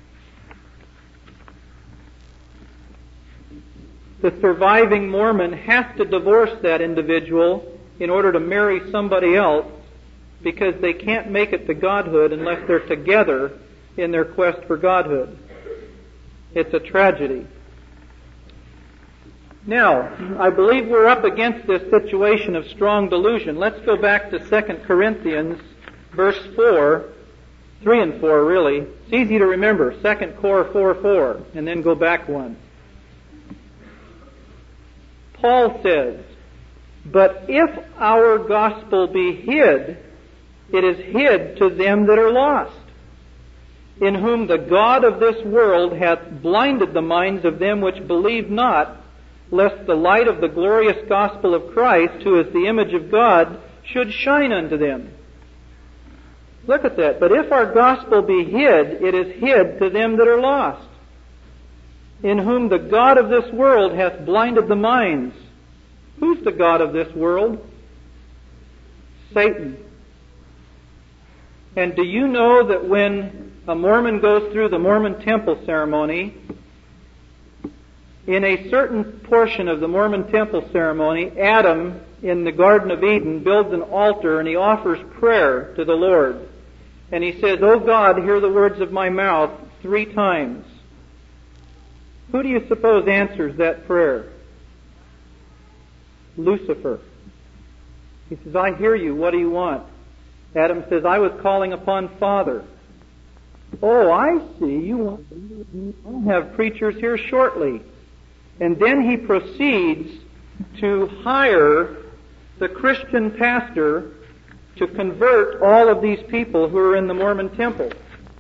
The surviving Mormon has to divorce that individual in order to marry somebody else, because they can't make it to godhood unless they're together in their quest for godhood. It's a tragedy. Now, I believe we're up against this situation of strong delusion. Let's go back to Second Corinthians, verse four, three and four really. It's easy to remember, Second Cor four four, and then go back one. Paul says, but if our gospel be hid, it is hid to them that are lost, in whom the God of this world hath blinded the minds of them which believe not, lest the light of the glorious gospel of Christ, who is the image of God, should shine unto them. Look at that. But if our gospel be hid, it is hid to them that are lost, in whom the God of this world hath blinded the minds. Who's the God of this world? Satan. And do you know that when a Mormon goes through the Mormon temple ceremony, in a certain portion of the Mormon temple ceremony, Adam in the Garden of Eden builds an altar and he offers prayer to the Lord. And he says, "O God, hear the words of my mouth," three times. Who do you suppose answers that prayer? Lucifer. He says, "I hear you. What do you want?" Adam says, "I was calling upon Father." "Oh, I see. You want to have preachers here shortly." And then he proceeds to hire the Christian pastor to convert all of these people who are in the Mormon temple.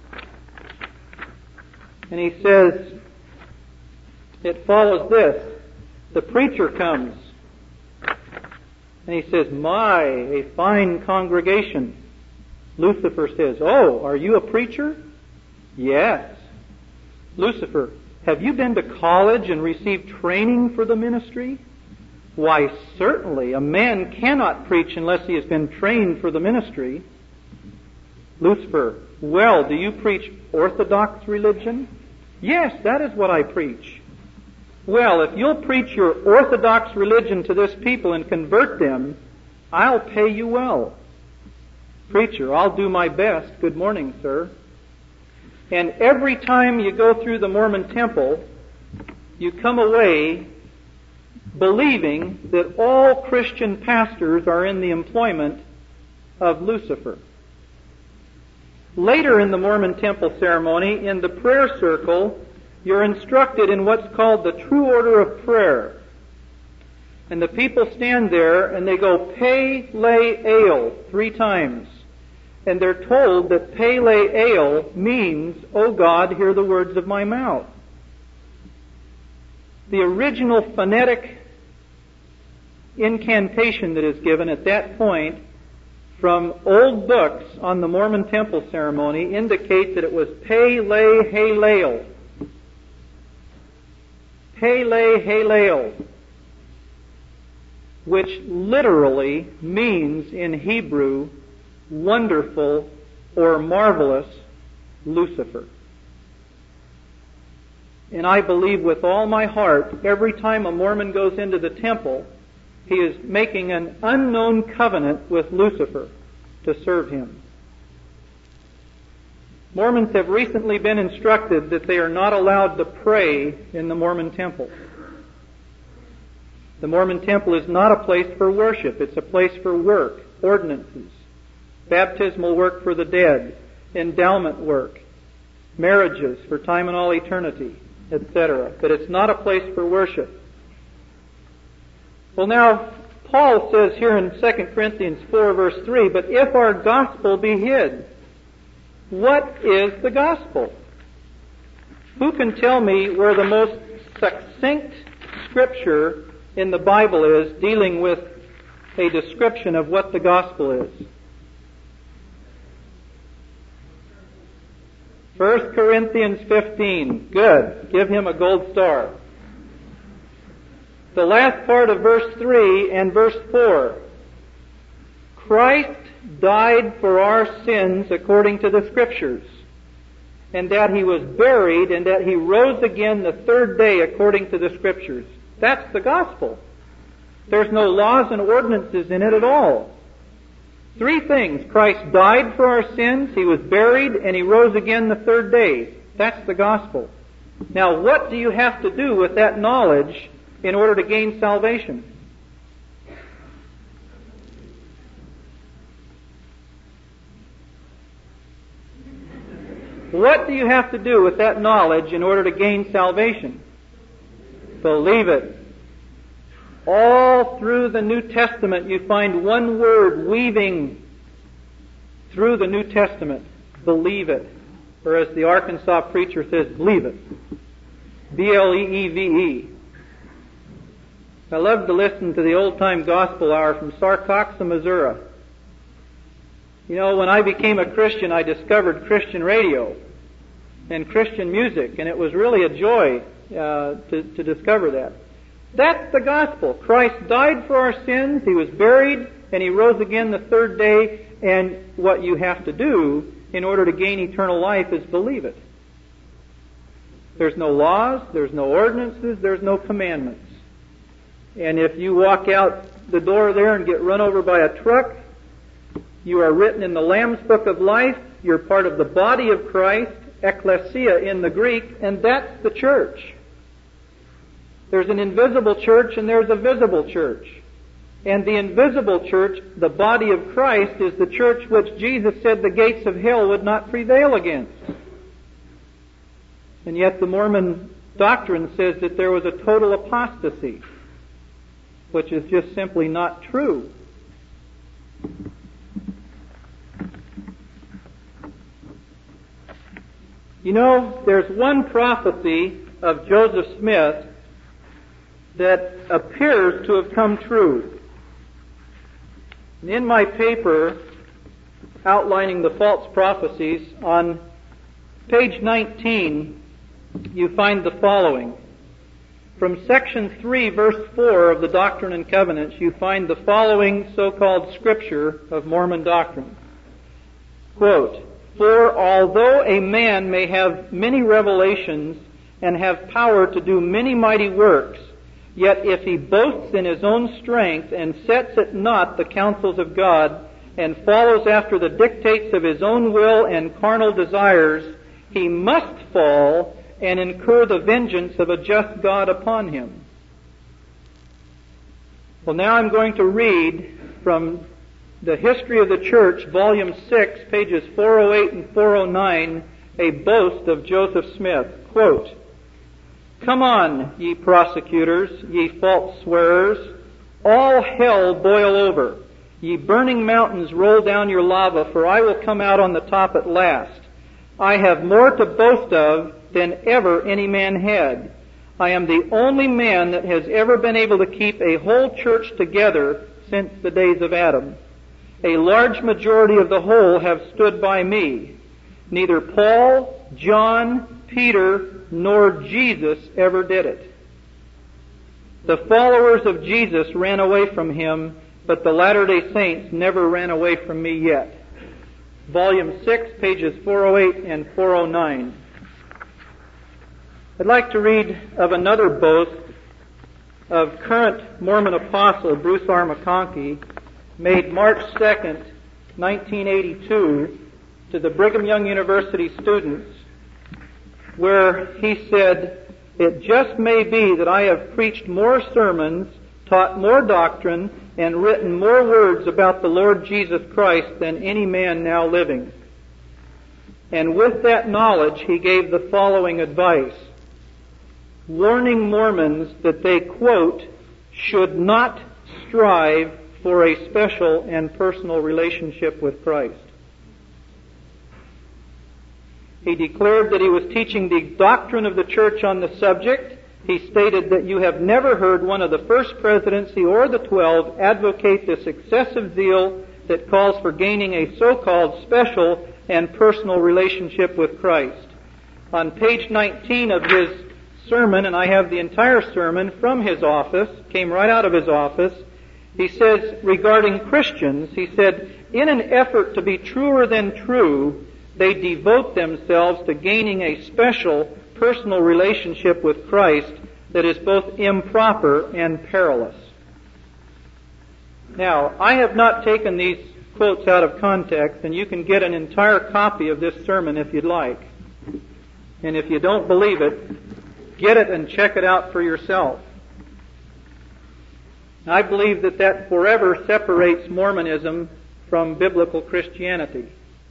And he says, it follows this. The preacher comes, and he says, my, a fine congregation. Lucifer says, oh, are you a preacher? Yes. Lucifer, have you been to college and received training for the ministry? Why, certainly, a man cannot preach unless he has been trained for the ministry. Lucifer, well, do you preach Orthodox religion? Yes, that is what I preach. Well, if you'll preach your Orthodox religion to this people and convert them, I'll pay you well. Preacher, I'll do my best. Good morning, sir. And every time you go through the Mormon temple, you come away believing that all Christian pastors are in the employment of Lucifer. Later in the Mormon temple ceremony, in the prayer circle, you're instructed in what's called the true order of prayer. And the people stand there and they go, Pele Ale, three times. And they're told that Pele Ale means, O God, hear the words of my mouth. The original phonetic incantation that is given at that point from old books on the Mormon temple ceremony indicates that it was Pele Halel. Pele Halel, which literally means in Hebrew, wonderful or marvelous Lucifer. And I believe with all my heart, every time a Mormon goes into the temple, he is making an unknown covenant with Lucifer to serve him. Mormons have recently been instructed that they are not allowed to pray in the Mormon temple. The Mormon temple is not a place for worship. It's a place for work, ordinances, baptismal work for the dead, endowment work, marriages for time and all eternity, et cetera. But it's not a place for worship. Well, now, Paul says here in Second Corinthians four, verse three, but if our gospel be hid, what is the gospel? Who can tell me where the most succinct scripture in the Bible is dealing with a description of what the gospel is? First Corinthians fifteen. Good. Give him a gold star. The last part of verse three and verse four. Christ died for our sins according to the Scriptures, and that he was buried, and that he rose again the third day according to the Scriptures. That's the gospel. There's no laws and ordinances in it at all. Three things. Christ died for our sins, he was buried, and he rose again the third day. That's the gospel. Now, what do you have to do with that knowledge in order to gain salvation? What do you have to do with that knowledge in order to gain salvation? Believe it. All through the New Testament you find one word weaving through the New Testament. Believe it. Or as the Arkansas preacher says, believe it. B L E E V E. I love to listen to the old-time gospel hour from Sarcoxa, Missouri. You know, when I became a Christian, I discovered Christian radio and Christian music, and it was really a joy uh, to, to discover that. That's the gospel. Christ died for our sins, he was buried, and he rose again the third day, and what you have to do in order to gain eternal life is believe it. There's no laws, there's no ordinances, there's no commandments. And if you walk out the door there and get run over by a truck, you are written in the Lamb's Book of Life, you're part of the body of Christ, ecclesia in the Greek, and that's the church. There's an invisible church and there's a visible church. And the invisible church, the body of Christ, is the church which Jesus said the gates of hell would not prevail against. And yet the Mormon doctrine says that there was a total apostasy, which is just simply not true. You know, there's one prophecy of Joseph Smith that appears to have come true. In my paper outlining the false prophecies, on page nineteen, you find the following. From section three, verse four of the Doctrine and Covenants, you find the following so-called scripture of Mormon doctrine. Quote, "For although a man may have many revelations and have power to do many mighty works, yet if he boasts in his own strength and sets at naught the counsels of God and follows after the dictates of his own will and carnal desires, he must fall and incur the vengeance of a just God upon him." Well, now I'm going to read from the History of the Church, volume six, pages four oh eight and four oh nine, a boast of Joseph Smith. Quote, "Come on, ye prosecutors, ye false swearers, all hell boil over. Ye burning mountains, roll down your lava, for I will come out on the top at last. I have more to boast of than ever any man had. I am the only man that has ever been able to keep a whole church together since the days of Adam. A large majority of the whole have stood by me. Neither Paul, John, Peter, nor Jesus ever did it. The followers of Jesus ran away from him, but the Latter-day Saints never ran away from me yet." Volume six, pages four oh eight and four oh nine. I'd like to read of another boast of current Mormon apostle Bruce R. McConkie, made March second, nineteen eighty-two, to the Brigham Young University students, where he said, "It just may be that I have preached more sermons, taught more doctrine, and written more words about the Lord Jesus Christ than any man now living." And with that knowledge, he gave the following advice, warning Mormons that they, quote, "should not strive for a special and personal relationship with Christ." He declared that he was teaching the doctrine of the church on the subject. He stated that you have never heard one of the First Presidency or the Twelve advocate this excessive zeal that calls for gaining a so-called special and personal relationship with Christ. On page nineteen of his sermon, and I have the entire sermon from his office, came right out of his office, he says regarding Christians, he said, "In an effort to be truer than true, they devote themselves to gaining a special personal relationship with Christ that is both improper and perilous." Now, I have not taken these quotes out of context, and you can get an entire copy of this sermon if you'd like. And if you don't believe it, get it and check it out for yourself. I believe that that forever separates Mormonism from biblical Christianity.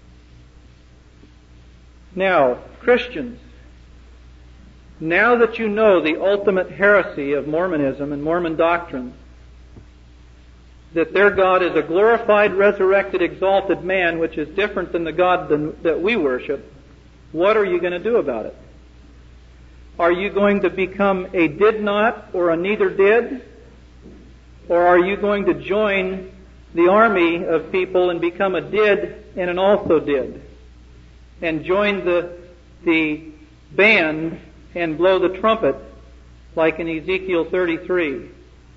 Now, Christians, now that you know the ultimate heresy of Mormonism and Mormon doctrine, that their God is a glorified, resurrected, exalted man, which is different than the God that we worship, what are you going to do about it? Are you going to become a did not or a neither did? Or are you going to join the army of people and become a did and an also did? And join the, the band and blow the trumpet like in Ezekiel thirty-three.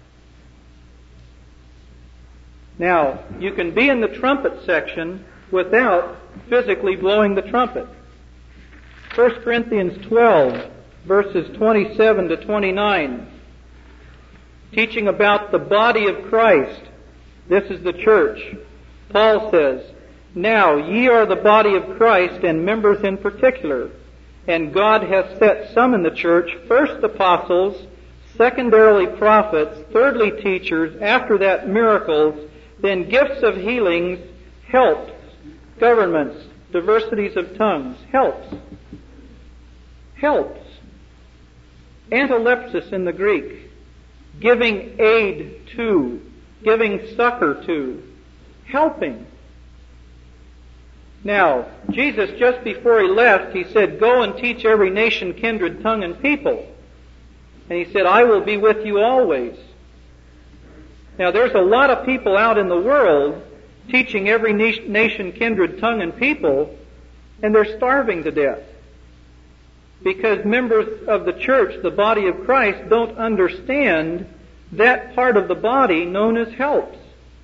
Now, you can be in the trumpet section without physically blowing the trumpet. First Corinthians twelve, verses twenty-seven to twenty-nine, teaching about the body of Christ. This is the church. Paul says, "Now ye are the body of Christ, and members in particular. And God hath set some in the church, first apostles, secondarily prophets, thirdly teachers, after that miracles, then gifts of healings, helps, governments, diversities of tongues." Helps. Helps. Antelepsis in the Greek. Giving aid to. Giving succor to. Helping. Now, Jesus, just before he left, he said, "Go and teach every nation, kindred, tongue, and people." And he said, "I will be with you always." Now, there's a lot of people out in the world teaching every nation, kindred, tongue, and people, and they're starving to death. Because members of the church, the body of Christ, don't understand that part of the body known as helps.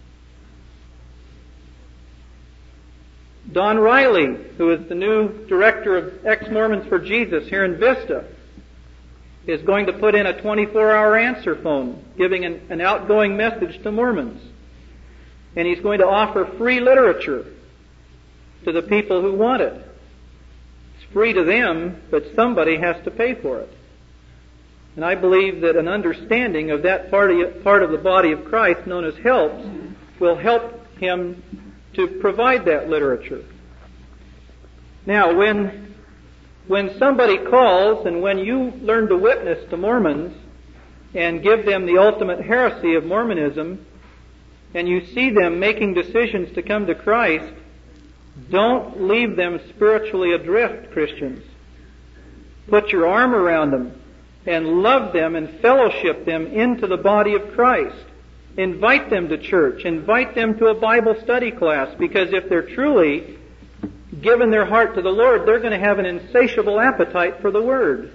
Don Riley, who is the new director of Ex-Mormons for Jesus here in Vista, is going to put in a twenty-four hour answer phone, giving an, an outgoing message to Mormons. And he's going to offer free literature to the people who want it. It's free to them, but somebody has to pay for it. And I believe that an understanding of that part of, part of the body of Christ known as helps will help him to provide that literature. Now, when when somebody calls and when you learn to witness to Mormons and give them the ultimate heresy of Mormonism, and you see them making decisions to come to Christ, don't leave them spiritually adrift, Christians. Put your arm around them and love them and fellowship them into the body of Christ. Invite them to church. Invite them to a Bible study class, because if they're truly given their heart to the Lord, they're going to have an insatiable appetite for the Word.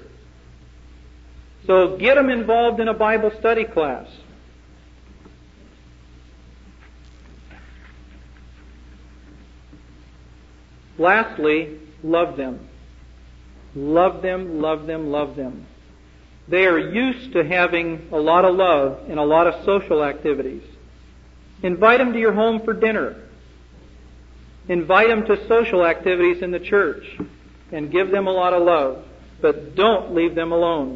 So get them involved in a Bible study class. Lastly, love them. Love them, love them, love them. They are used to having a lot of love and a lot of social activities. Invite them to your home for dinner. Invite them to social activities in the church and give them a lot of love, but don't leave them alone.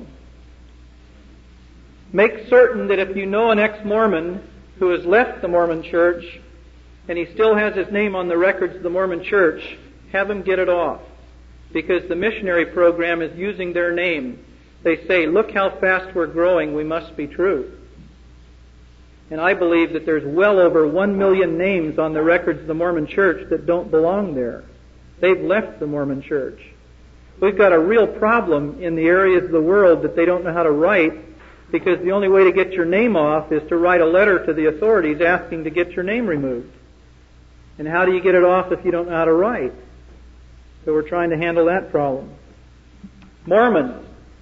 Make certain that if you know an ex-Mormon who has left the Mormon church and he still has his name on the records of the Mormon church, have him get it off, because the missionary program is using their name. They say, "Look how fast we're growing, we must be true." And I believe that there's well over one million names on the records of the Mormon church that don't belong there. They've left the Mormon church. We've got a real problem in the areas of the world that they don't know how to write, because the only way to get your name off is to write a letter to the authorities asking to get your name removed. And how do you get it off if you don't know how to write? So we're trying to handle that problem. Mormons.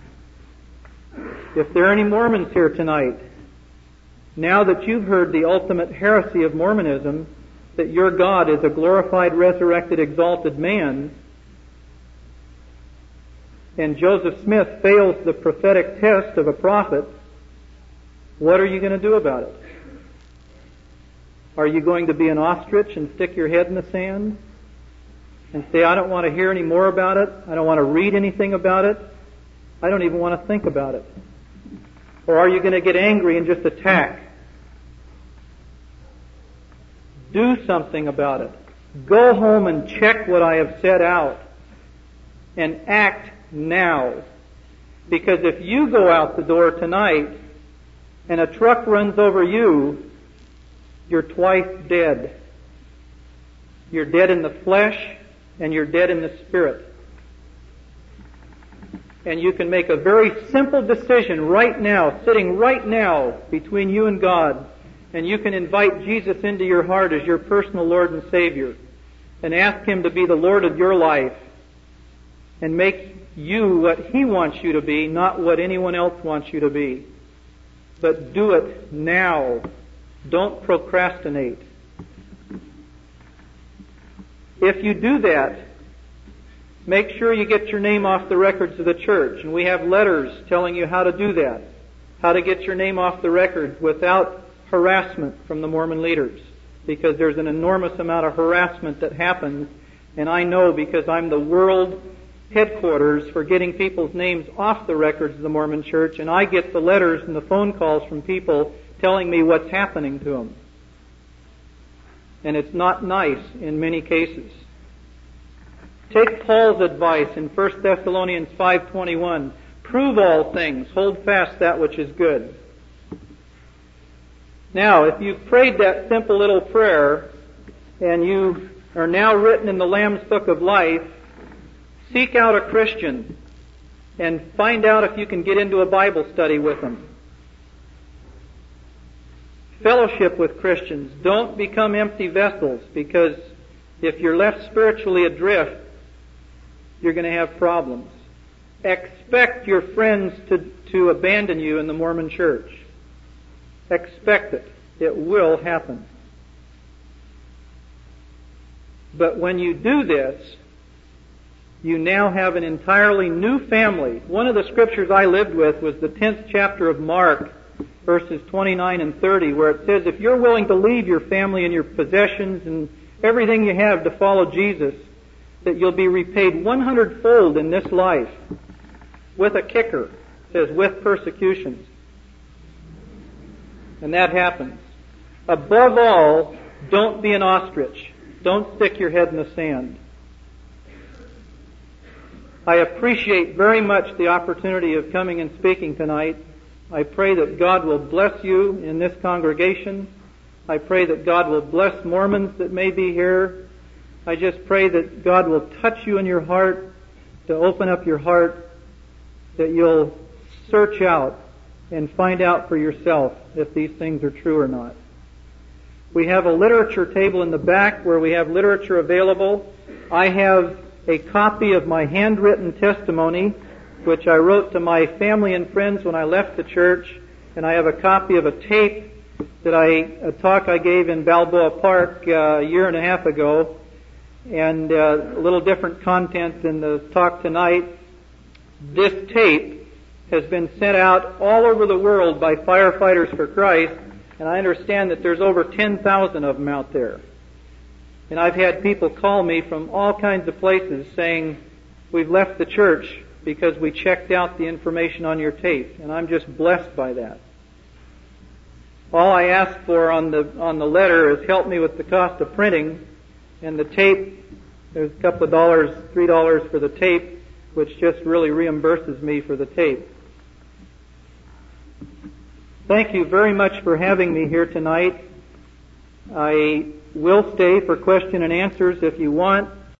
If there are any Mormons here tonight, now that you've heard the ultimate heresy of Mormonism, that your God is a glorified, resurrected, exalted man, and Joseph Smith fails the prophetic test of a prophet, what are you going to do about it? Are you going to be an ostrich and stick your head in the sand and say, "I don't want to hear any more about it. I don't want to read anything about it. I don't even want to think about it"? Or are you going to get angry and just attack? Do something about it. Go home and check what I have set out and act now. Because if you go out the door tonight and a truck runs over you, you're twice dead. You're dead in the flesh and you're dead in the spirit. And you can make a very simple decision right now, sitting right now between you and God, and you can invite Jesus into your heart as your personal Lord and Savior and ask Him to be the Lord of your life and make you what He wants you to be, not what anyone else wants you to be. But do it now. Don't procrastinate. If you do that, make sure you get your name off the records of the church. And we have letters telling you how to do that. How to get your name off the records without harassment from the Mormon leaders. Because there's an enormous amount of harassment that happens. And I know, because I'm the world headquarters for getting people's names off the records of the Mormon church. And I get the letters and the phone calls from people telling me what's happening to them. And it's not nice in many cases. Take Paul's advice in First Thessalonians five twenty-one. Prove all things. Hold fast that which is good. Now, if you've prayed that simple little prayer and you are now written in the Lamb's Book of Life, seek out a Christian and find out if you can get into a Bible study with them. Fellowship with Christians. Don't become empty vessels, because if you're left spiritually adrift, you're going to have problems. Expect your friends to, to abandon you in the Mormon church. Expect it. It will happen. But when you do this, you now have an entirely new family. One of the scriptures I lived with was the tenth chapter of Mark, verses twenty-nine and thirty, where it says, if you're willing to leave your family and your possessions and everything you have to follow Jesus, that you'll be repaid one hundredfold in this life. With a kicker. It says, with persecutions. And that happens. Above all, don't be an ostrich. Don't stick your head in the sand. I appreciate very much the opportunity of coming and speaking tonight. I pray that God will bless you in this congregation. I pray that God will bless Mormons that may be here. I just pray that God will touch you in your heart, to open up your heart, that you'll search out and find out for yourself if these things are true or not. We have a literature table in the back where we have literature available. I have a copy of my handwritten testimony, which I wrote to my family and friends when I left the church, and I have a copy of a tape that I, a talk I gave in Balboa Park uh, a year and a half ago, and uh, a little different content than the talk tonight. This tape has been sent out all over the world by Firefighters for Christ, and I understand that there's over ten thousand of them out there. And I've had people call me from all kinds of places saying, we've left the church because we checked out the information on your tape, and I'm just blessed by that. All I ask for on the on the letter is help me with the cost of printing, and the tape, there's a couple of dollars, three dollars for the tape, which just really reimburses me for the tape. Thank you very much for having me here tonight. I will stay for question and answers if you want.